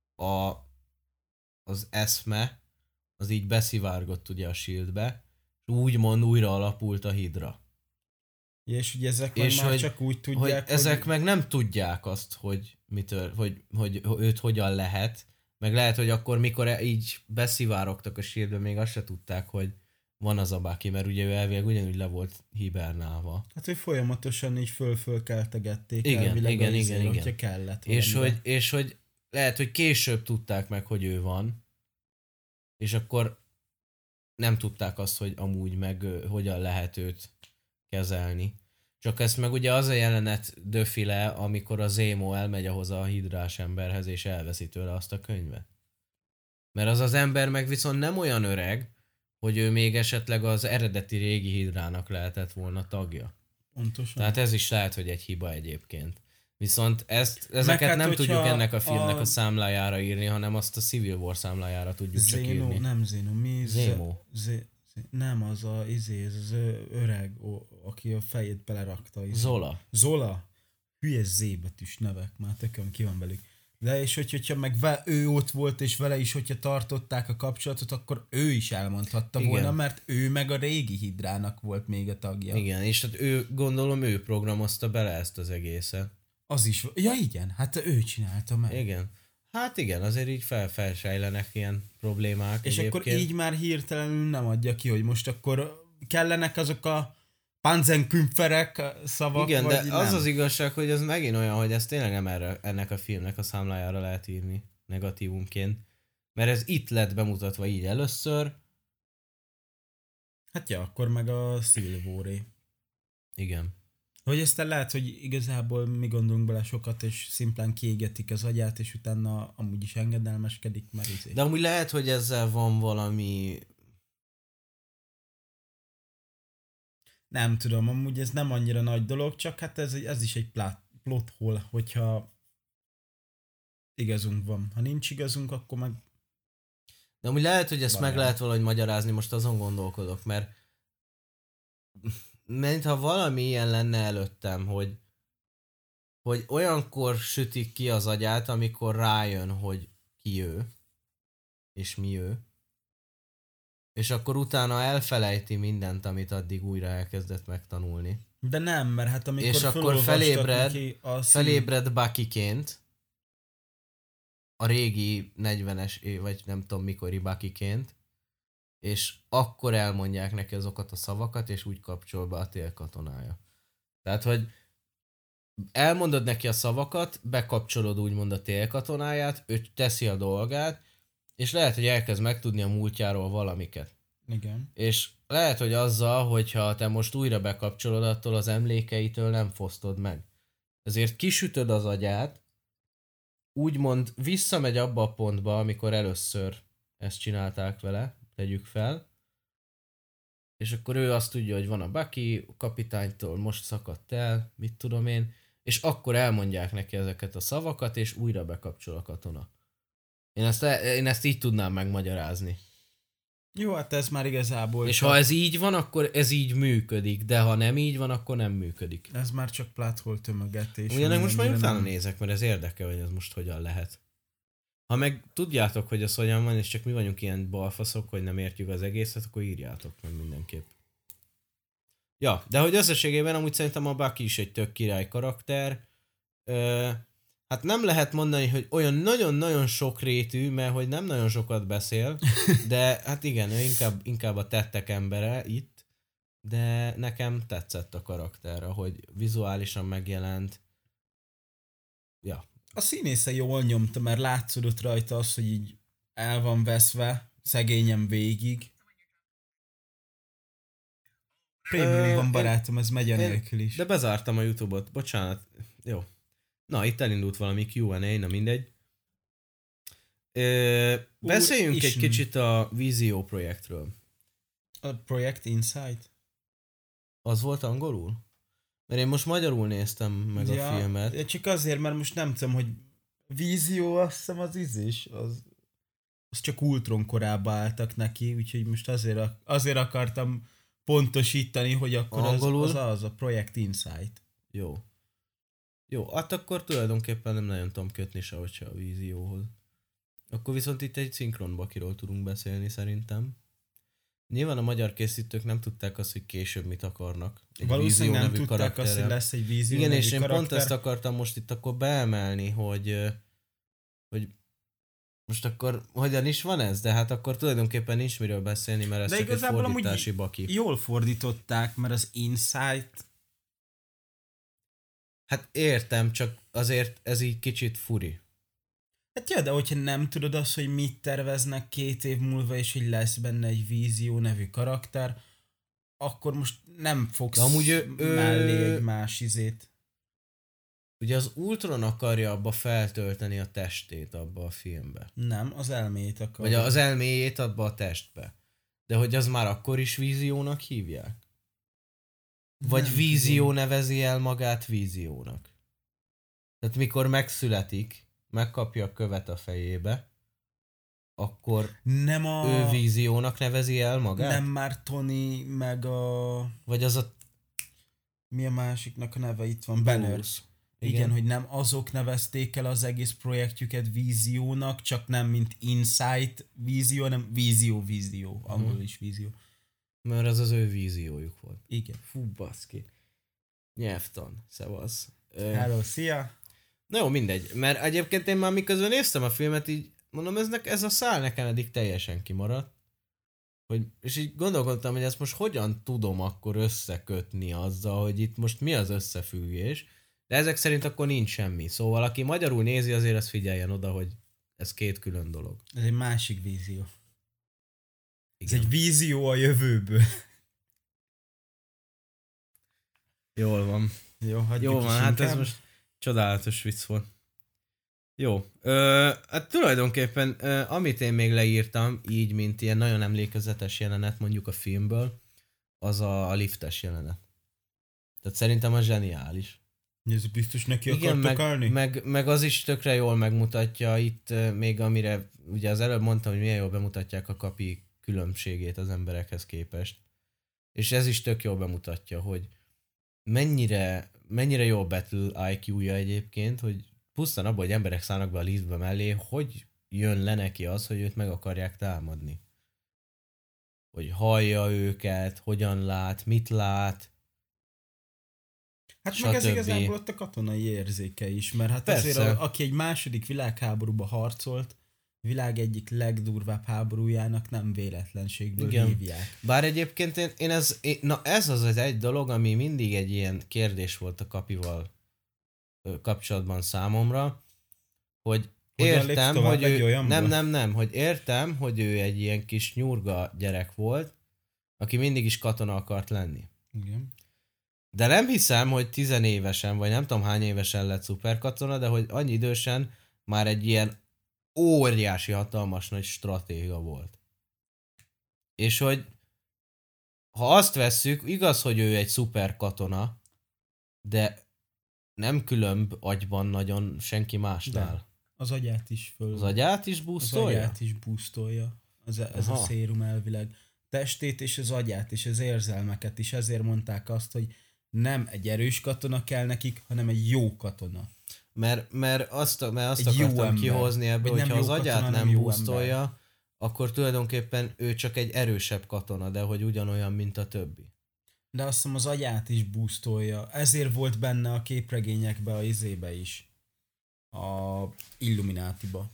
az eszme, az így beszivárgott ugye a Shieldbe, és úgymond újra alapult a Hydra. És ugye ezek És meg már hogy- csak úgy Hogy tudják, ezek meg nem tudják azt, hogy hogy őt hogyan lehet, meg lehet, hogy akkor mikor így beszivárogtak a Shieldbe, még azt se tudták, hogy van az a Bucky, mert ugye ő elvileg ugyanúgy le volt hibernálva. Hát, hogy folyamatosan így föl-fölkeltegették Igen, elvileg igen, a igen, izéről, igen. hogyha kellett És hogy lehet, hogy később tudták meg, hogy ő van, és akkor nem tudták azt, hogy amúgy meg hogyan lehet őt kezelni. Csak ezt meg ugye az a jelenet döfi le, amikor a Zemo elmegy ahhoz a hidrás emberhez, és elveszi tőle azt a könyvet. Mert az az ember meg viszont nem olyan öreg, hogy ő még esetleg az eredeti régi hidrának lehetett volna tagja. Pontosan. Tehát ez is lehet, hogy egy hiba egyébként. Viszont ezeket hát, nem hogyha tudjuk ennek a filmnek a a számlájára írni, hanem azt a Civil War számlájára tudjuk csak Zeno, írni. nem Zeno, mi? Zemo. Nem, az a ez az öreg, aki a fejét belerakta. Zola. Zola. Hülye Z betűs nevek, már tököm ki van velük. De és hogyha meg ő ott volt, és vele is, hogyha tartották a kapcsolatot, akkor ő is elmondhatta Igen. volna, mert ő meg a régi hidrának volt még a tagja. Igen, és hát gondolom ő programozta bele ezt az egészet. Az is, ja igen, hát ő csinálta meg. Igen. Hát igen, azért így felsejlenek ilyen problémák És egyébként. akkor így már hirtelenül nem adja ki, hogy most akkor kellenek azok a Panzenkümpferek szavak, Igen, vagy de nem. az az igazság, hogy ez megint olyan, hogy ezt tényleg nem ennek a filmnek a számlájára lehet írni negatívumként. Mert ez itt lett bemutatva így először. Hát ja, akkor meg a Civil War-é. Igen. Hogy aztán lehet, hogy igazából mi gondolunk bele sokat, és szimplán kiégetik az agyát, és utána amúgy is engedelmeskedik, mert izé. De amúgy lehet, hogy ezzel van valami... Nem tudom, amúgy ez nem annyira nagy dolog, csak hát ez is egy plot hole, hogyha igazunk van. Ha nincs igazunk, akkor meg De amúgy lehet, hogy ezt meg Valami. lehet valahogy magyarázni, most azon gondolkodok, mert ha valami ilyen lenne előttem, hogy olyankor sütik ki az agyát, amikor rájön, hogy ki ő, és mi ő, és akkor utána elfelejti mindent, amit addig újra elkezdett megtanulni. de nem, mert hát amikor És akkor felolvastak felébred, neki a felébred Buckyként, a régi 40-es, vagy nem tudom mikori Buckyként, és akkor elmondják neki azokat a szavakat, és úgy kapcsol be a télkatonája. Tehát, hogy elmondod neki a szavakat, bekapcsolod úgymond a télkatonáját, ő teszi a dolgát, és lehet, hogy elkezd megtudni a múltjáról valamiket. Igen. És lehet, hogy azzal, hogyha te most újra bekapcsolod, attól az emlékeitől nem fosztod meg. Ezért kisütöd az agyát, úgymond visszamegy abba a pontba, amikor először ezt csinálták vele, tegyük fel, és akkor ő azt tudja, hogy van a Bucky, a kapitánytól most szakadt el, mit tudom én, és akkor elmondják neki ezeket a szavakat, és újra bekapcsol a katona. Én ezt így tudnám megmagyarázni. Jó, hát ez már igazából És csak, ha ez így van, akkor ez így működik, de ha nem így van, akkor nem működik. ez már csak pláthol tömögetés. Ugyanek ami most majd annyira utána nem- nézek, mert ez érdekel, hogy ez most hogyan lehet. Ha meg tudjátok, hogy ez hogyan van, és csak mi vagyunk ilyen balfaszok, hogy nem értjük az egészet, akkor írjátok meg mindenképp. Ja, de hogy összességében amúgy szerintem a Bucky is egy tök király karakter. Hát nem lehet mondani, hogy olyan nagyon-nagyon sokrétű, mert hogy nem nagyon sokat beszél, de hát igen, ő inkább a tettek embere itt. de nekem tetszett a karakter, hogy vizuálisan megjelent. Ja. A színésze jól nyomta, mert látszódott rajta az, hogy így el van veszve, szegényen végig. Prémium van barátom, ez megy anélkül is. De bezártam a YouTube-ot, bocsánat. Jó. Na, itt elindult valami Q&A, na mindegy. Beszéljünk egy kicsit a Visio projektről. A Project Insight? Az volt angolul? Mert én most magyarul néztem meg a filmet. Csak azért, mert most nem tudom, hogy Visio, azt hiszem az is, az csak Ultron korábban álltak neki, úgyhogy most azért akartam pontosítani, hogy akkor az a Project Insight. Jó. Jó, hát akkor tulajdonképpen nem nagyon tudom kötni sehogy se a Visióhoz. Akkor viszont itt egy szinkronbakiról tudunk beszélni szerintem. Nyilván a magyar készítők nem tudták azt, hogy később mit akarnak. Valószínűleg nem tudták azt, hogy lesz egy Visio nevű Igen, és én karakter. pont ezt akartam most itt akkor beemelni, hogy most akkor hogyan is van ez? De hát akkor tulajdonképpen nincs miről beszélni, mert ez de csak egy fordítási baki. Jól fordították, mert az Insight... Hát értem, csak azért ez így kicsit furi. Hát ja, de hogyha nem tudod azt, hogy mit terveznek 2 év múlva, és hogy lesz benne egy Visio nevű karakter, akkor most nem fogsz mellé egy más izét. Ugye az Ultron akarja abba feltölteni a testét abba a filmbe. Nem, az elméjét akarja. Vagy az elméjét abba a testbe. De hogy az már akkor is Visiónak hívják? Vagy nem Visio tudom. nevezi el magát Visiónak? Tehát mikor megszületik, megkapja a követ a fejébe, akkor ő Visiónak nevezi el magát? Nem már Tony, meg a... Vagy az a... Mi a másiknak a neve? Itt van, Banner. Igen, hogy nem azok nevezték el az egész projektjüket Visiónak, csak nem mint Insight Visio, hanem Visio. Angol is Visio. Mert az az ő víziójuk volt. Igen. Fú, baszki. Nyelvtan, szevasz. Hello, szia! Na jó, mindegy. Mert egyébként én már miközben néztem a filmet, így mondom, ez a szál nekem eddig teljesen kimaradt. És így gondolkodtam, hogy ezt most hogyan tudom akkor összekötni azzal, hogy itt most mi az összefüggés. De ezek szerint akkor nincs semmi. Szóval aki magyarul nézi, azért azt figyeljen oda, hogy ez 2 külön dolog. Ez egy másik vízió. Igen. Ez egy vízió a jövőből. Jól van. Jó, van, hát ez most csodálatos vicc volt. Jó. Hát tulajdonképpen, amit én még leírtam, így, mint ilyen nagyon emlékezetes jelenet mondjuk a filmből, az a liftes jelenet. Tehát szerintem az zseniális. Ez biztos neki akartok állni? Meg az is tökre jól megmutatja itt, még amire ugye az előbb mondtam, hogy milyen jól bemutatják a kapi különbségét az emberekhez képest. És ez is tök jól bemutatja, hogy mennyire jó a battle IQ-ja egyébként, hogy pusztán abban, hogy emberek szállnak be a liftbe mellé, hogy jön le neki az, hogy őt meg akarják támadni. Hogy hallja őket, hogyan lát, mit lát, hát meg ez igazából ott a katonai érzéke is, mert hát persze. Azért aki egy második világháborúba harcolt, világ egyik legdurvább háborújának nem véletlenségből hívják. Bár egyébként ez az egy dolog, ami mindig egy ilyen kérdés volt a kapival kapcsolatban számomra, hogy értem, hogy ő, hogy értem, hogy ő egy ilyen kis nyurga gyerek volt, aki mindig is katona akart lenni. Igen. De nem hiszem, hogy 10 évesen, vagy nem tudom hány évesen lett szuperkatona, de hogy annyi idősen már egy ilyen óriási, hatalmas nagy stratéga volt. És hogy ha azt vesszük, igaz, hogy ő egy szuperkatona, de nem különb agyban nagyon senki másnál. De az agyát is Az agyát is boostolja? Az agyát is boostolja. Ez a szérum elvileg. Testét és az agyát és az érzelmeket is. Ezért mondták azt, hogy nem egy erős katona kell nekik, hanem egy jó katona. Mert azt akartam kihozni ebből, hogyha az agyát nem boostolja, akkor tulajdonképpen ő csak egy erősebb katona, de hogy ugyanolyan, mint a többi. De azt hiszem az agyát is boostolja. Ezért volt benne a képregényekbe, a izébe is. A Illuminátiba.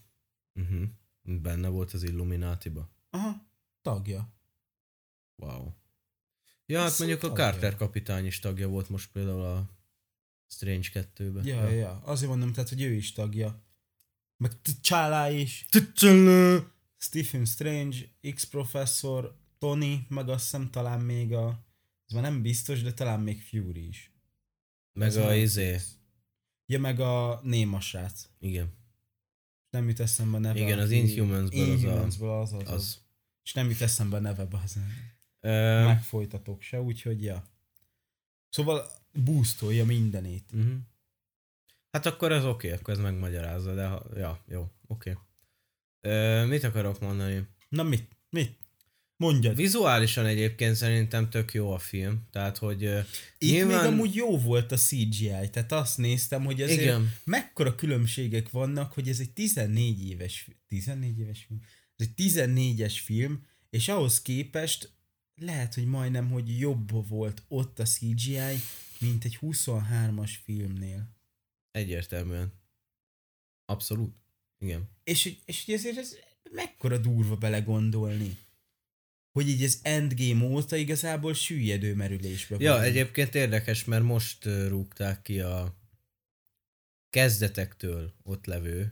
Benne volt az Illuminátiba. Aha, tagja. Wow. Ja, hát Ez mondjuk a tagja. Carter kapitány is tagja volt most például a Strange 2-ben. Ja. Azért mondom, tehát, hogy ő is tagja. Meg T'Challa is. Stephen Strange, X-Professor, Tony, meg azt hiszem talán még ez már nem biztos, de talán még Fury is. Meg Ez a nem izé. fix. Ja, meg a Néma srác. Igen. Nem jut eszembe a neve. Igen, az aki- Inhumansból Inhumansból az. Az. És nem jut eszembe a neve, bazen. Ö, Megfolytatok se, úgyhogy ja. Szóval boostolja mindenét. uh-huh. Hát akkor ez oké, akkor ez megmagyarázza, de ja, jó, oké. Mit akarok mondani? Na mit? Mondjad. Vizuálisan egyébként szerintem tök jó a film, tehát hogy Itt nyilván... még amúgy jó volt a CGI, tehát azt néztem, hogy azért Igen. mekkora különbségek vannak, hogy ez egy 14 éves film? Ez egy 14-es film, és ahhoz képest lehet, hogy majdnem, hogy jobb volt ott a CGI, mint egy 23-as filmnél. Egyértelműen. Abszolút. Igen. És hogy ezért ez mekkora durva belegondolni, hogy így az Endgame óta igazából süllyedő merülésbe Ja, vagyunk. egyébként érdekes, mert most rúgták ki a kezdetektől ott levő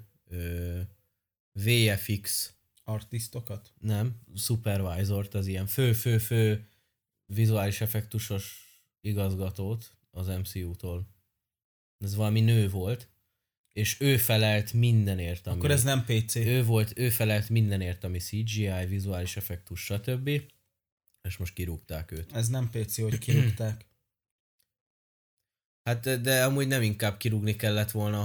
VFX, Artistokat? nem, supervisort, az ilyen fő vizuális effektusos igazgatót az MCU-tól. Ez valami nő volt, és ő felelt mindenért, ami... Akkor ez nem PC. Ő felelt mindenért, ami CGI, vizuális effektus, stb. És most kirúgták őt. Ez nem PC, hogy kirúgták. Hát de amúgy nem inkább kirúgni kellett volna,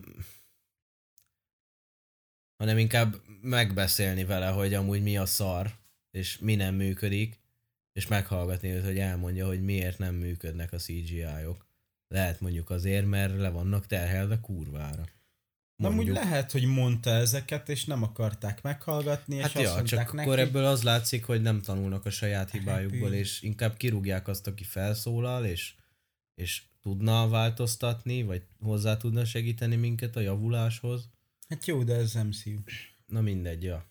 hanem inkább megbeszélni vele, hogy amúgy mi a szar, és mi nem működik, és meghallgatni őt, hogy elmondja, hogy miért nem működnek a CGI-ok. Lehet mondjuk azért, mert le vannak terhelve kurvára. De amúgy Mondjuk. lehet, hogy mondta ezeket, és nem akarták meghallgatni, és Hát azt ja, mondták csak neki, akkor ebből az látszik, hogy nem tanulnak a saját hibájukból, Happy. és inkább kirúgják azt, aki felszólal, és tudna változtatni, vagy hozzá tudna segíteni minket a javuláshoz. hát jó, de ez MCU. Na mindegy, ja.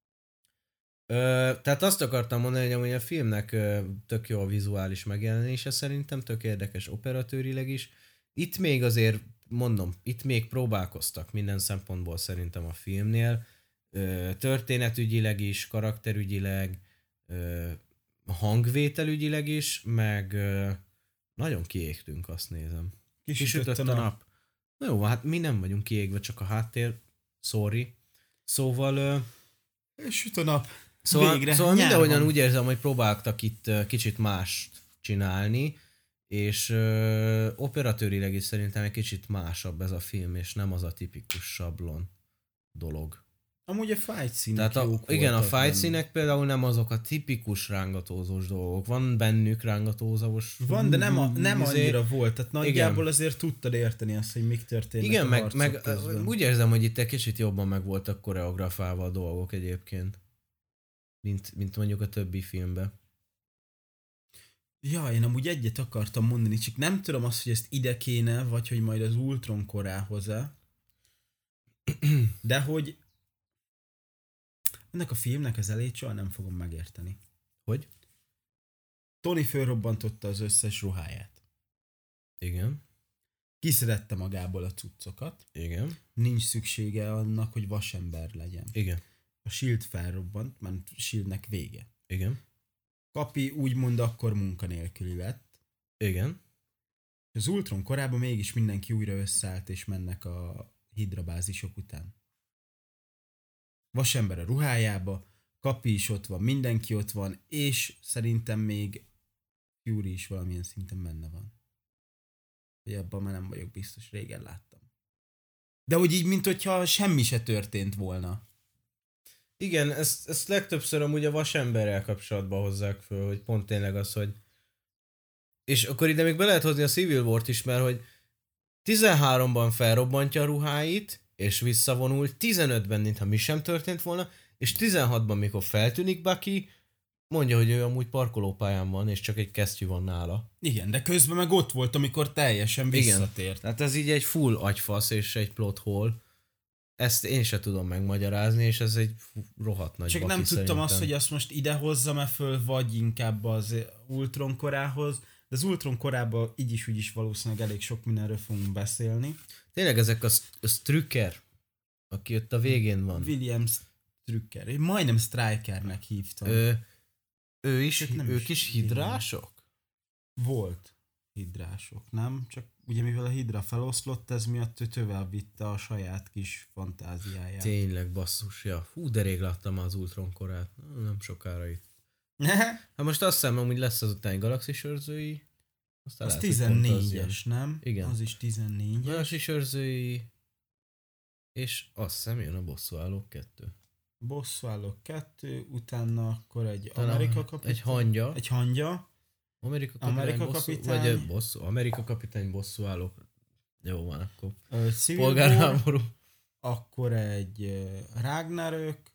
Tehát azt akartam mondani, hogy amúgy a filmnek tök jó a vizuális megjelenése, szerintem tök érdekes operatőrileg is. Itt még azért, mondom, itt még próbálkoztak minden szempontból szerintem a filmnél. Történetügyileg is, karakterügyileg, hangvételügyileg is, meg nagyon kiégtünk, azt nézem. Kisütött a nap. Na jó, hát mi nem vagyunk kiégve, csak a háttér. Sorry. Szóval... Süt a nap. Szóval Végre, nyár mindenhogyan van. úgy érzem, hogy próbáltak itt kicsit mást csinálni, és operatőrileg is szerintem egy kicsit másabb ez a film, és nem az a tipikus sablon dolog. Amúgy a fight színek Tehát jók igen, a voltak fight benne. színek például nem azok a tipikus rángatózós dolgok. Van bennük rángatózós. Van, de nem izé. annyira volt, tehát nagyjából azért tudtad érteni azt, hogy mik történnek Igen, a meg harcok közben. úgy érzem, hogy itt egy kicsit jobban meg voltak koreografálva a dolgok egyébként. Mint mondjuk a többi filmben. Ja, én amúgy egyet akartam mondani, csak nem tudom azt, hogy ezt ide kéne, vagy hogy majd az Ultron korához-e. De hogy ennek a filmnek az elejét soha nem fogom megérteni. Hogy? Tony fölrobbantotta az összes ruháját. Igen. Kiszedette magából a cuccokat. Igen. Nincs szüksége annak, hogy vasember legyen. Igen. A Shield felrobbant, mert Shieldnek vége. Igen. Kapi úgymond akkor munkanélküli lett. Igen. Az Ultron korában mégis mindenki újra összeállt és mennek a Hydra bázisok után. Vasember a ruhájába, Kapi is ott van, mindenki ott van, és szerintem még Fury is valamilyen szinten benne van. Hogy abban már nem vagyok biztos, régen láttam. De hogy így, mint hogyha semmi se történt volna. Igen, ezt legtöbbször amúgy a vasemberrel kapcsolatban hozzák föl, hogy pont tényleg az, hogy... És akkor ide még be lehet hozni a Civil War-t is, mert hogy 13-ban felrobbantja a ruháit, és visszavonul, 15-ben mintha mi sem történt volna, és 16-ban, mikor feltűnik Bucky, mondja, hogy ő amúgy parkolópályán van, és csak egy kesztyű van nála. Igen, de közben meg ott volt, amikor teljesen visszatért. Tehát ez így egy full agyfasz és egy plot hole. ezt én se tudom megmagyarázni, és ez egy rohadt nagy Csak baki nem tudtam szerintem. azt, hogy azt most ide hozzam-e föl, vagy inkább az Ultron korához. De az Ultron korában így is úgy is valószínűleg elég sok mindenről fogunk beszélni. Tényleg ezek a Strucker, aki ott a végén van. Williams Strucker. Én majdnem Strikernek hívtam. Ők is hidrások? Volt hidrások, nem? Csak ugye mivel a hidra feloszlott, ez miatt ő tovább vitte a saját kis fantáziáját. Tényleg basszus, ja. Hú, de rég láttam az Ultron korát. Nem sokára itt. Hát most azt hiszem, hogy lesz azután egy Galaxis őrzői. Az lehet, hogy pont az jön. 14-es, nem? Igen. Az is 14-es. Galaxis őrzői, és azt hiszem jön a Bosszúállók 2. Bosszúállók 2, utána akkor egy Talán Amerika kapitány. Egy hangya. Egy hangya. Amerika kapitány, vagy bosszú, Amerika kapitány, bosszúállók. Jó van, akkor. Civil Polgárháború. War, akkor egy Ragnarök.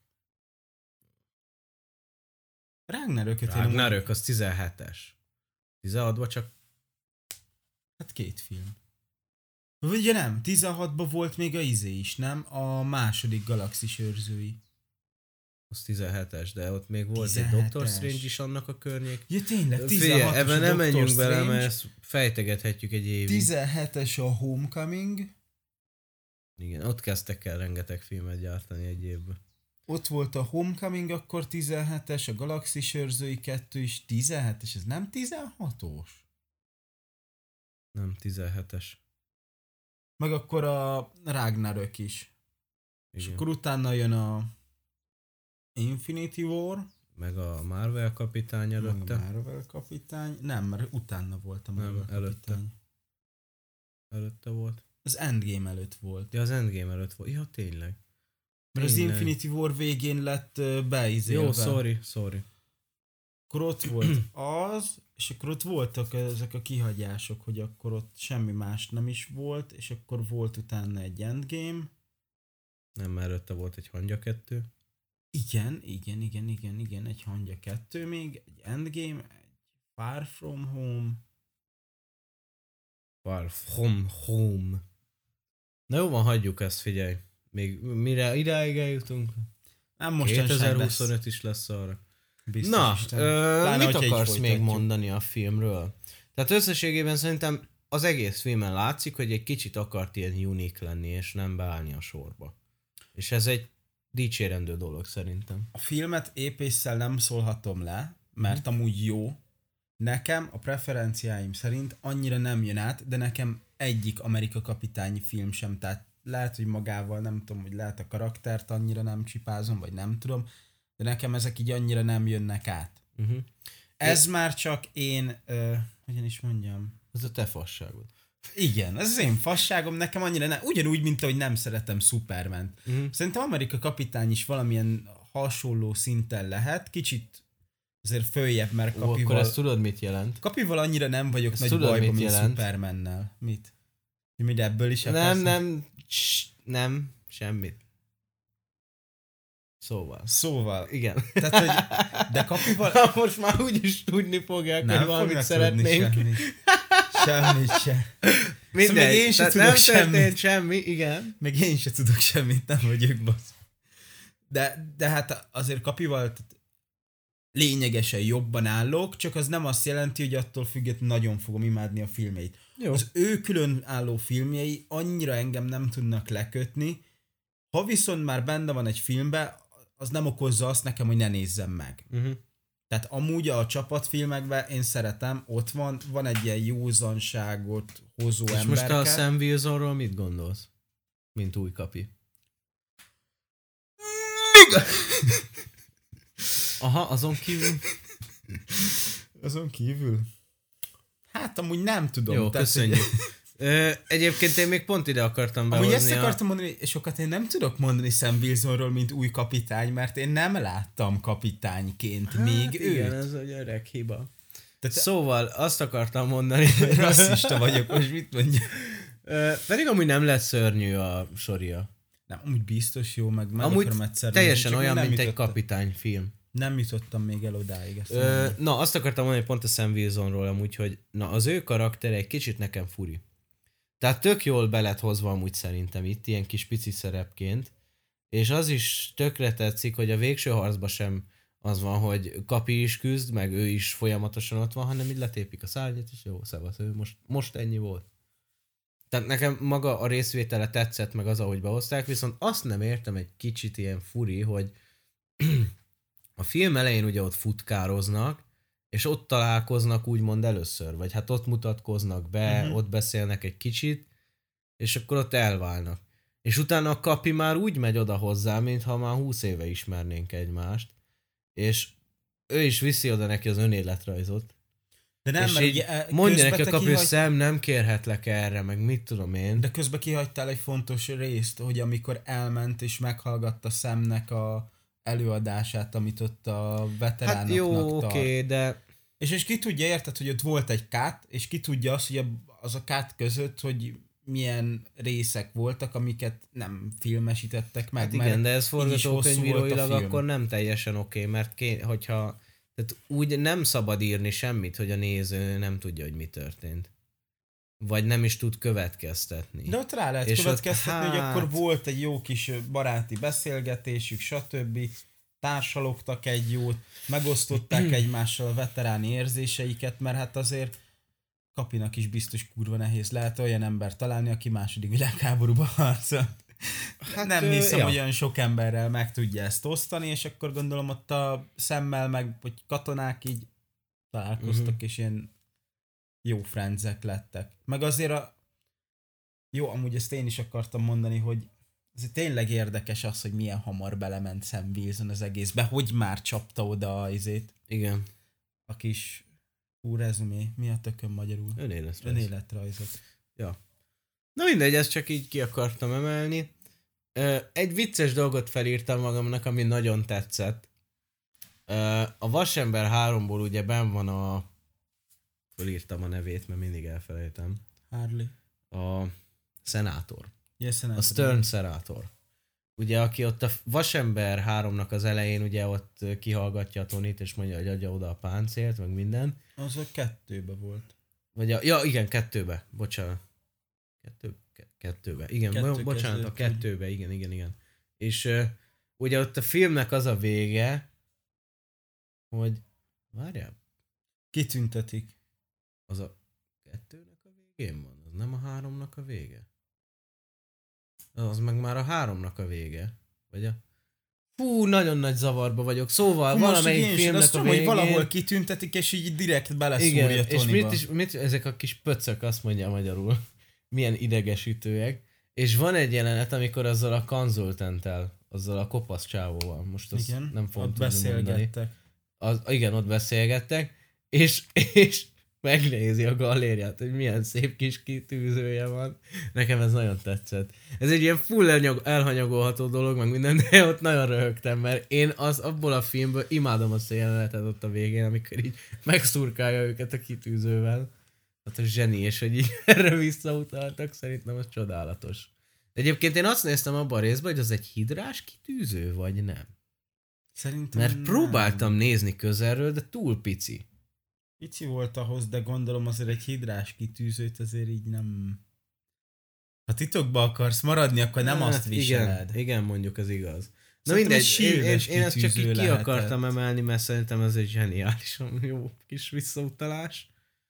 Ragnarök az 17-es. 16-ban csak... Hát 2 film. Ugye nem, 16-ban volt még a izé is, nem? A második Galaxis őrzői. Az 17-es, de ott még volt 17-es. Egy Doctor Strange is annak a környék. Ja tényleg, 16-os Figyelj, ebben nem menjünk Strange, bele, mert ezt fejtegethetjük egy évig. 17-es a Homecoming. Igen, ott kezdtek el rengeteg filmet gyártani egy évben. Ott volt a Homecoming, akkor 17-es, a Galaxis őrzői 2 is 17-es, ez nem 16-os? Nem, 17-es. Meg akkor a Ragnarök is. És Igen. akkor utána jön a Infinity War. Meg a Marvel kapitány előtte. Meg a Marvel kapitány. Nem, mert utána volt a Marvel előtte. kapitány. Előtte volt. Az Endgame előtt volt. Ja, az Endgame előtt volt. Ja, tényleg. Mert az Tényleg. Infinity War végén lett beizélve. Jó, sorry. Akkor ott volt az, és akkor ott voltak ezek a kihagyások, hogy akkor ott semmi más nem is volt, és akkor volt utána egy Endgame. Nem, mert előtte volt egy Hangya 2. Igen, egy Hangya 2 még, egy Endgame, egy Far From Home. Far From Home. Na jó van, hagyjuk ezt, figyelj. Még mire idáig eljutunk? Nem most 2025 is lesz arra. Biztos Na, Pláne, mit hogyha így akarsz még folytatjuk. mondani a filmről? Tehát összességében szerintem az egész filmen látszik, hogy egy kicsit akart ilyen unique lenni, és nem beállni a sorba. És ez egy dicsérendő dolog szerintem. A filmet épésszel nem szólhatom le, mert amúgy jó. Nekem a preferenciáim szerint annyira nem jön át, de nekem egyik Amerika kapitányi film sem, tehát lehet, hogy magával nem tudom, hogy lehet a karaktert annyira nem csipázom, vagy nem tudom, de nekem ezek így annyira nem jönnek át. Ez már csak én, hogyan is mondjam? Ez a te fasságod. Igen, ez az én fasságom, nekem annyira nem, ugyanúgy, mint ahogy nem szeretem Superman-t. Szerintem Amerika kapitány is valamilyen hasonló szinten lehet, kicsit azért följebb, mert Akkor Kapival... ezt tudod, mit jelent? Kapival annyira nem vagyok Ezt nagy tudod, bajban, mit mint jelent? Supermannel. Mit? Hogy ebből is Nem, semmit. Szóval. Igen. Igen. Tehát, hogy de Kapival... Na, most már úgyis tudni fogják, hogy valamit fognak szeretnénk. tudni Semmit se. Mindegy, még én sem tehát tudok nem történt semmit. semmi, igen. Meg én se tudok semmit, nem vagyok bassz. De hát azért Kapival lényegesen jobban állok, csak az nem azt jelenti, hogy attól függetlenül nagyon fogom imádni a filmeit. Jó. Az ő különálló filmjei annyira engem nem tudnak lekötni, ha viszont már benne van egy filmbe, az nem okozza azt nekem, hogy ne nézzem meg. Tehát amúgy a csapatfilmekben én szeretem, ott van egy ilyen józanságot hozó És emberke. most a Sam Wilsonról mit gondolsz? Mint új kapi. Aha, azon kívül. Azon kívül? Hát amúgy nem tudom. Jó, tehát, köszönjük. Egyébként én még pont ide akartam behozni. Amúgy ezt akartam mondani, sokat én nem tudok mondani Sam Wilsonról, mint új kapitány, mert én nem láttam kapitányként még igen, őt. ez egy öreg hiba. Tehát Szóval azt akartam mondani, rasszista vagyok, most mit mondja? pedig amúgy nem lesz szörnyű a soria. Nem, amúgy biztos jó, meg Amúgy akarom egyszer teljesen nézni, csak olyan, nem mint egy jutottam- kapitányfilm. Nem jutottam még el odáig. Ezt mondom. Na, azt akartam mondani pont a Sam Wilsonról amúgy, hogy na, az ő karaktere egy kicsit nekem furi. Tehát tök jól be lett hozva amúgy szerintem itt, ilyen kis pici szerepként. És az is tökre tetszik, hogy a végső harcban sem az van, hogy Kapi is küzd, meg ő is folyamatosan ott van, hanem így letépik a szárnyat, és jó, szevasz, ő most ennyi volt. Tehát nekem maga a részvétele tetszett, meg az, ahogy behozták, viszont azt nem értem egy kicsit ilyen furi, hogy a film elején ugye ott futkároznak, és ott találkoznak úgymond először, vagy hát ott mutatkoznak be, ott beszélnek egy kicsit, és akkor ott elválnak. És utána a Kapi már úgy megy oda hozzá, mintha már 20 éve ismernénk egymást, és ő is viszi oda neki az önéletrajzot. De nem, és mert így ugye mondja neki a Kapi, hogy Sam, nem kérhetlek erre, meg mit tudom én. De közben kihagytál egy fontos részt, hogy amikor elment és meghallgatta Samnek a előadását, amit ott a veteránoknak Hát jó, tart. oké, de... És ki tudja, érted, hogy ott volt egy cut, és ki tudja azt, hogy az a cut között, hogy milyen részek voltak, amiket nem filmesítettek meg. Hát igen, de ez így is hosszú volt a forgatókönyvíróilag film. akkor nem teljesen oké, mert hogyha... Tehát úgy nem szabad írni semmit, hogy a néző nem tudja, hogy mi történt. Vagy nem is tud következtetni. De ott rá lehet És következtetni, ott, hogy akkor volt egy jó kis baráti beszélgetésük, stb. Társalogtak egy jót, megosztották egymással a veteráni érzéseiket, mert hát azért Kapinak is biztos kurva nehéz lehet olyan ember találni, aki második világháborúban harcolt. Hát nem hiszem, hogy olyan sok emberrel meg tudja ezt osztani, és akkor gondolom ott a szemmel meg, hogy katonák így találkoztak, és ilyen jó frenzek lettek. Meg azért jó, amúgy ezt én is akartam mondani, hogy ez tényleg érdekes az, hogy milyen hamar belement Sam Wilson az egészbe, hogy már csapta oda a Igen. a kis rezumé, mi a tökön magyarul? Önéletrajzot. Ja. Na mindegy, ezt csak így ki akartam emelni. Egy vicces dolgot felírtam magamnak, ami nagyon tetszett. A Vasember 3-ból ugye benn van fölírtam a nevét, mert mindig elfelejtem. Harley. A szenátor. Yes, a Stern szenátor. Ugye, aki ott a Vasember 3-nak az elején ugye ott kihallgatja a Tonit, és mondja, hogy adja oda a páncélt, meg minden. Az a 2-be volt. Vagy ja, igen, 2-be. Bocsánat. 2-be. Igen, bocsánat, a 2-be. Igen. És ugye ott a filmnek az a vége, hogy várjál. Kitüntetik. Az a 2-nek a végén van? Az nem a 3-nak a vége? Az meg már a 3-nak a vége. Vagy a... Fú, nagyon nagy zavarba vagyok. Szóval valamelyik filmnek a végén... hogy valahol kitüntetik, és így direkt beleszúrja Tonyba. És mit ezek a kis pöcök, azt mondja magyarul. Milyen idegesítőek. És van egy jelenet, amikor azzal a konzultanttel, azzal a kopasz csávóval, most azt igen, nem fogom ott tudni beszélgettek. mondani. Igen, ott beszélgettek, és megnézi a galériát, hogy milyen szép kis kitűzője van. Nekem ez nagyon tetszett. Ez egy ilyen full elhanyagolható dolog, meg minden, de ott nagyon röhögtem, mert én abból a filmből imádom azt a jelenetet ott a végén, amikor így megszurkálja őket a kitűzővel. Hát a zseni, és hogy így erre visszautaltak, szerintem az csodálatos. De egyébként én azt néztem abban a részben, hogy az egy hidrás kitűző, vagy nem? Szerintem mert nem. próbáltam nézni közelről, de túl pici. Pici volt ahhoz, de gondolom azért egy hidrás kitűzőt azért így nem... Ha titokba akarsz maradni, akkor nem azt viseled. Igen, mondjuk az igaz. Na Szerintem mindegy, én ezt csak így ki lehetett. akartam emelni, mert szerintem ez egy zseniálisan jó kis visszautalás.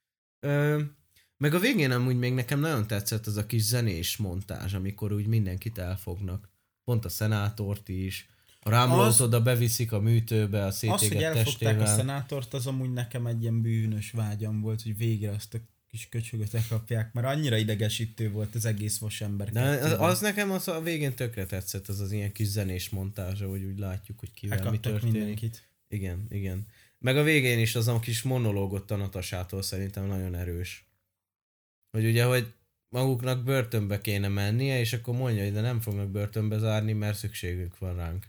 Meg a végén amúgy még nekem nagyon tetszett az a kis zenés montázs, amikor úgy mindenkit elfognak. Pont a szenátort is. A Rámlót oda beviszik a műtőbe a szétégett testével. Az, hogy elfogták a szenátort, az amúgy nekem egy ilyen bűnös vágyam volt, hogy végre azt a kis köcsögöt elkapják, mert annyira idegesítő volt az egész Vasember. De az nekem az a végén tökre tetszett, az ilyen kis zenés montázsa, hogy úgy látjuk, hogy kivel mi történik. Mindenkit. Igen. Meg a végén is az a kis monológot a Natasától szerintem nagyon erős. Hogy ugye, hogy maguknak börtönbe kéne mennie, és akkor mondja, hogy de nem fognak börtönbe zárni, mert szükségünk van ránk.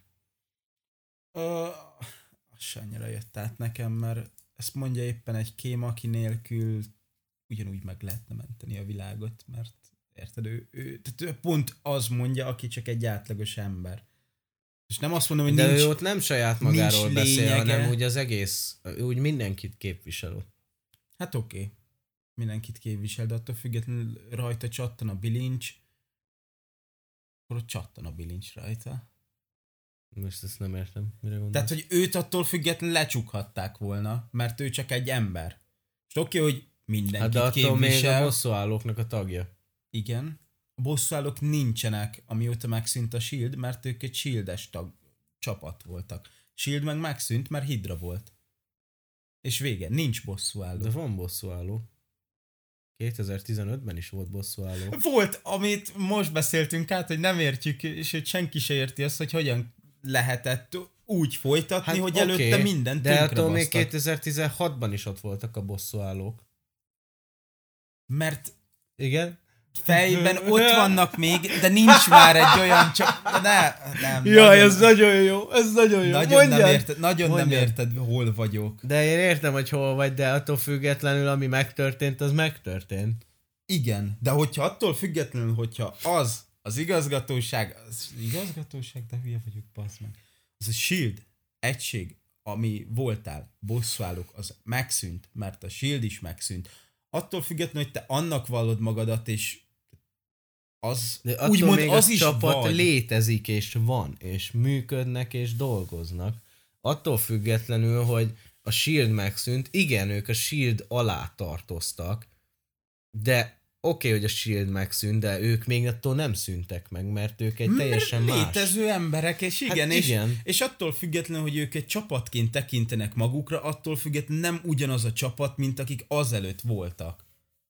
Az se annyira jött át nekem, mert ezt mondja éppen egy kém, aki nélkül ugyanúgy meg lehetne menteni a világot, mert érted, tehát pont az mondja, aki csak egy átlagos ember. És nem azt mondom, hogy de nincs, ő ott nem saját magáról beszél, lényege. hanem úgy az egész, úgy mindenkit képvisel ott. Hát oké. mindenkit képvisel, de attól függetlenül rajta csattan a bilincs, akkor ott csattan a bilincs rajta. Most ezt nem értem, mire gondolsz. Tehát, hogy őt attól függetlenül lecsukhatták volna, mert ő csak egy ember. És oké, hogy mindenkit Hát de attól még a képvisel. bosszúállóknak a tagja. Igen. A bosszúállók nincsenek, amióta megszűnt a Shield, mert ők egy Shield-es csapat voltak. Shield meg megszűnt, mert Hydra volt. És vége, nincs bosszúálló. De van bosszúálló. 2015-ben is volt bosszúálló. Volt, amit most beszéltünk át, hogy nem értjük, és hogy senki se érti azt, hogy hogyan lehetett úgy folytatni, hogy előtte minden de attól még tönkrebasztak. 2016-ban is ott voltak a bosszúállók. Mert Igen? fejben ott vannak még, de nincs már egy olyan csak... Nem. Jaj, ez nagyon jó, ez nagyon jó. Nagyon nem érted, hol vagyok. De én értem, hogy hol vagy, de attól függetlenül, ami megtörtént, az megtörtént. Igen, de hogyha attól függetlenül, hogyha az igazgatóság, de hülye vagyok, bassz meg. Az a Shield egység, ami voltál, bosszúállók, az megszűnt, mert a Shield is megszűnt. Attól függetlenül, hogy te annak vallod magadat, és az, de attól úgymond még az a is csapat vagy. létezik, és van, és működnek, és dolgoznak. Attól függetlenül, hogy a Shield megszűnt, igen, ők a Shield alá tartoztak, de oké, hogy a Shield megszűnt, de ők még attól nem szűntek meg, mert ők egy teljesen más. Létező emberek, és igen, Hát igen. És attól függetlenül, hogy ők egy csapatként tekintenek magukra, attól függetlenül nem ugyanaz a csapat, mint akik azelőtt voltak.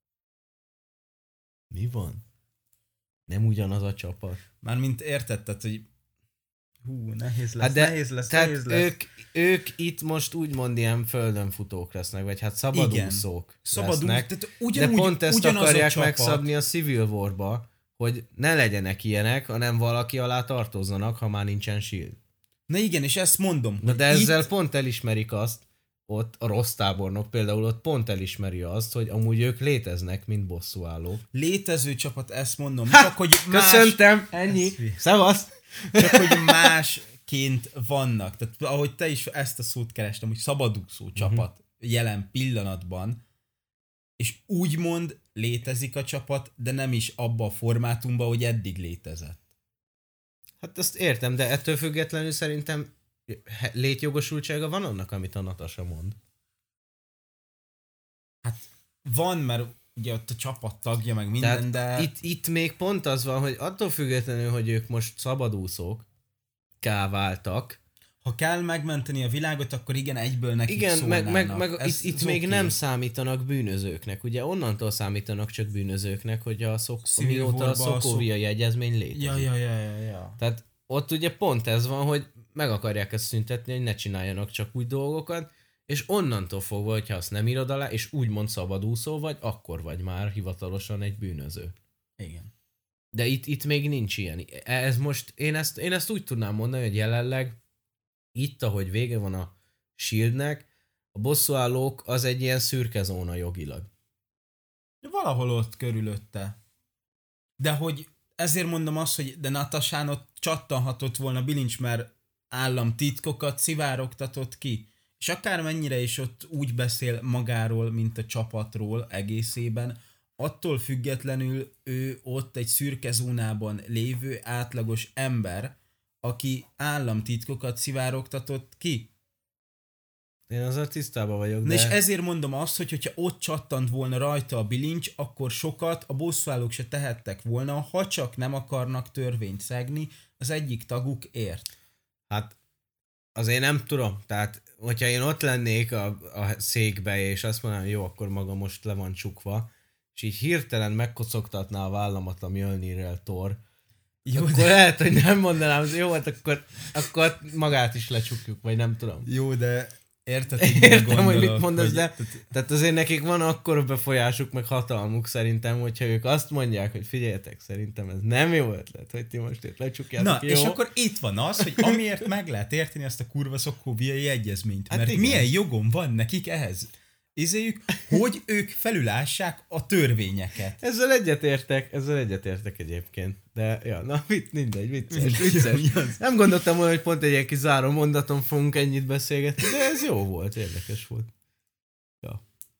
Mi van? Nem ugyanaz a csapat. Mármint érted, tehát, hogy nehéz lesz, Hát de, nehéz lesz. Ők itt most úgymond ilyen földönfutók lesznek, vagy hát szabadúszók lesznek. Tehát De pont ezt ugyanaz a akarják csapat. megszabni a Civil War-ba, hogy ne legyenek ilyenek, hanem valaki alá tartozzanak, ha már nincsen Shield. Na igen, és ezt mondom. Na hogy de ezzel itt pont elismerik azt, ott a rossz tábornok például ott pont elismeri azt, hogy amúgy ők léteznek, mint bosszúállók. létező csapat, ezt mondom. Csak hogy Köszöntem, ennyi, szevasz! Csak hogy másként vannak. Tehát ahogy te is ezt a szót kerestem, hogy szabadúszó csapat jelen pillanatban, és úgymond létezik a csapat, de nem is abba a formátumban, hogy eddig létezett. Hát ezt értem, de ettől függetlenül szerintem létjogosultsága van annak, amit a Natasha mond. Hát van, mert ugye ott a csapat tagja, meg minden, Tehát de... itt még pont az van, hogy attól függetlenül, hogy ők most szabadúszók váltak. Ha kell megmenteni a világot, akkor igen, egyből nekik Igen, szólnának. meg itt még oké. nem számítanak bűnözőknek. Ugye onnantól számítanak csak bűnözőknek, hogy Civil mióta a War-ba Szokoviai Egyezmény létezik. Ja. Tehát ott ugye pont ez van, hogy meg akarják ezt szüntetni, hogy ne csináljanak csak úgy dolgokat, és onnantól fogva, hogyha azt nem írod alá, és úgymond szabadúszó vagy, akkor vagy már hivatalosan egy bűnöző. Igen. De itt még nincs ilyen. Ez most, én ezt úgy tudnám mondani, hogy jelenleg itt, ahogy vége van a Shieldnek, a bosszúállók az egy ilyen szürke zóna jogilag. Valahol ott körülötte. De hogy ezért mondom azt, hogy de Natasán ott csattanhatott volna bilincs, mert államtitkokat szivárogtatott ki. És akármennyire is ott úgy beszél magáról, mint a csapatról egészében, attól függetlenül ő ott egy szürke zónában lévő átlagos ember, aki államtitkokat szivárogtatott ki. Én azzal tisztában vagyok, Na de... és ezért mondom azt, hogy hogyha ott csattant volna rajta a bilincs, akkor sokat a bosszúállók se tehettek volna, ha csak nem akarnak törvényt szegni az egyik taguk ért. Hát azért nem tudom, tehát hogyha én ott lennék a székbe, és azt mondanám, jó, akkor maga most le van csukva, és így hirtelen megkocogtatná a vállamat a Mjölnirrel Thor, Jó, akkor lehet, hogy nem mondanám, hogy jó, hát akkor magát is lecsukjuk, vagy nem tudom. Jó, de érted, hogy mire Értem, hogy gondolok, mit mondasz, hogy- de tehát azért nekik van akkora befolyásuk, meg hatalmuk szerintem, hogyha ők azt mondják, hogy figyeljetek, szerintem ez nem jó ötlet, hogy ti most itt lecsukjátok, Na, jó? és akkor itt van az, hogy amiért meg lehet érteni ezt a kurva Szokóviai egyezményt. Hát Mert igen. milyen jogom van nekik ehhez? Izéljük, hogy ők felülássák a törvényeket. Ezzel egyetértek egyébként. De, ja, na, mindegy, vicces. Nem gondoltam volna, hogy pont egy ilyen kizáró mondaton fogunk ennyit beszélgetni, de ez jó volt, érdekes volt. Ja.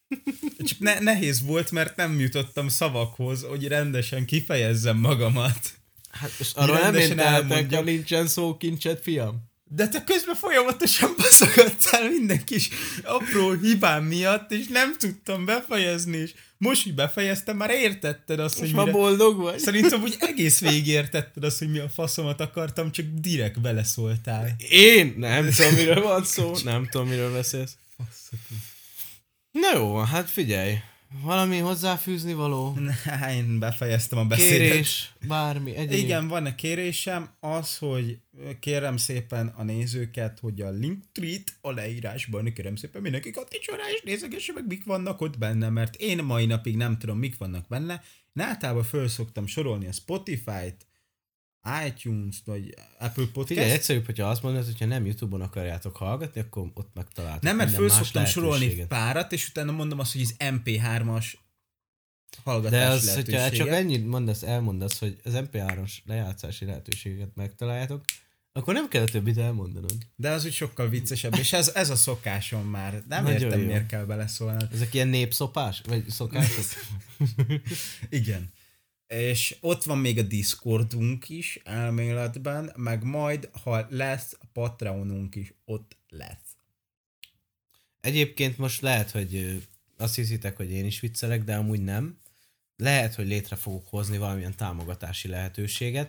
Csak nehéz volt, mert nem jutottam szavakhoz, hogy rendesen kifejezzem magamat. Hát most arról nem én rendesen tehetek, elmondjam. ha nincsen szókincset, fiam. De te közben folyamatosan baszogattál minden kis apró hibám miatt, és nem tudtam befejezni, és most, hogy befejeztem, már értetted azt, Most hogy már boldog vagy? Szerintem úgy egész végig értetted azt, hogy mi a faszomat akartam, csak direkt beleszóltál. Én? Nem tudom, miről van szó. Nem tudom, miről beszélsz. Na jó, hát figyelj. Valami hozzáfűzni való? Én befejeztem a beszédet. Kérés, bármi, egyéb. Igen, van egy kérésem, az, hogy kérem szépen a nézőket, hogy a Linktree-t a leírásban, kérem szépen mindenki kattintson rá, és nézegesse meg, mik vannak ott benne, mert én mai napig nem tudom, mik vannak benne. Én általában föl szoktam sorolni a Spotify-t, iTunes-t, vagy Apple Podcast. Figyelj, egyszerűbb, hogyha azt mondod, hogyha nem YouTube-on akarjátok hallgatni, akkor ott megtaláltok. Nem, mert minden föl más szoktam sorolni lehetőséget. párat, és utána mondom azt, hogy az MP3-as hallgatási De az, lehetőséget. hogyha csak ennyit elmondasz, hogy az MP3-as lejátszási lehetőséget megtaláljátok, akkor nem kell a többit elmondanod. De az úgy sokkal viccesebb, és ez a szokásom már. Nem Nagyon értem, jó. miért kell beleszólnod. Ezek ilyen népszopás? Vagy szokások? Igen. És ott van még a Discordunk is elméletben, meg majd, ha lesz, a Patreonunk is ott lesz. Egyébként most lehet, hogy azt hiszitek, hogy én is viccelek, de amúgy nem. Lehet, hogy létre fogok hozni valamilyen támogatási lehetőséget.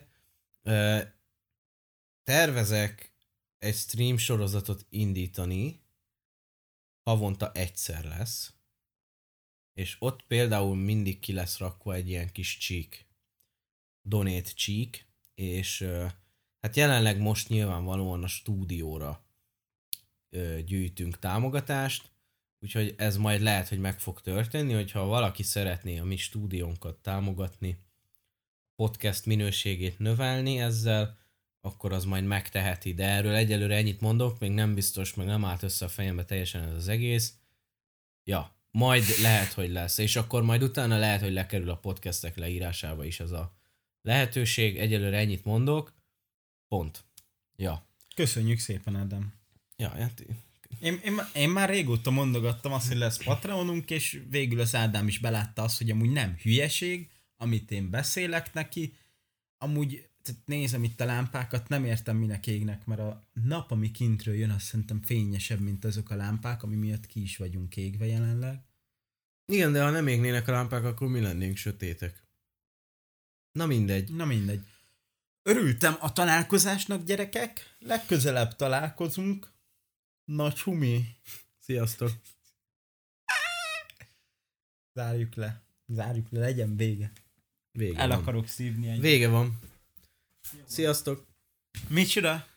Tervezek egy stream sorozatot indítani, havonta egyszer lesz, és ott például mindig ki lesz rakva egy ilyen kis csík, donate csík, és hát jelenleg most nyilvánvalóan a stúdióra gyűjtünk támogatást, úgyhogy ez majd lehet, hogy meg fog történni, hogyha valaki szeretné a mi stúdiónkat támogatni, podcast minőségét növelni ezzel, akkor az majd megteheti, de erről egyelőre ennyit mondok, még nem biztos, meg nem állt össze a fejembe teljesen ez az egész. Ja, majd lehet, hogy lesz, és akkor majd utána lehet, hogy lekerül a podcastek leírásába is ez a lehetőség, egyelőre ennyit mondok, pont. Ja. Köszönjük szépen, Ádám. Ja, hát Én már régóta mondogattam azt, hogy lesz Patreonunk, és végül az Ádám is belátta azt, hogy amúgy nem hülyeség, amit én beszélek neki. Amúgy nézem itt a lámpákat, nem értem, minek égnek, mert a nap, ami kintről jön, azt szerintem fényesebb, mint azok a lámpák, ami miatt ki is vagyunk égve jelenleg. igen, de ha nem égnének a lámpák, akkor mi lennénk sötétek. Na mindegy. Na mindegy. Örültem a találkozásnak, gyerekek. Legközelebb találkozunk. Nagy humi. Sziasztok. Zárjuk le, legyen vége. Vége El van. akarok szívni egy. Vége van. Sziasztok. Micsoda?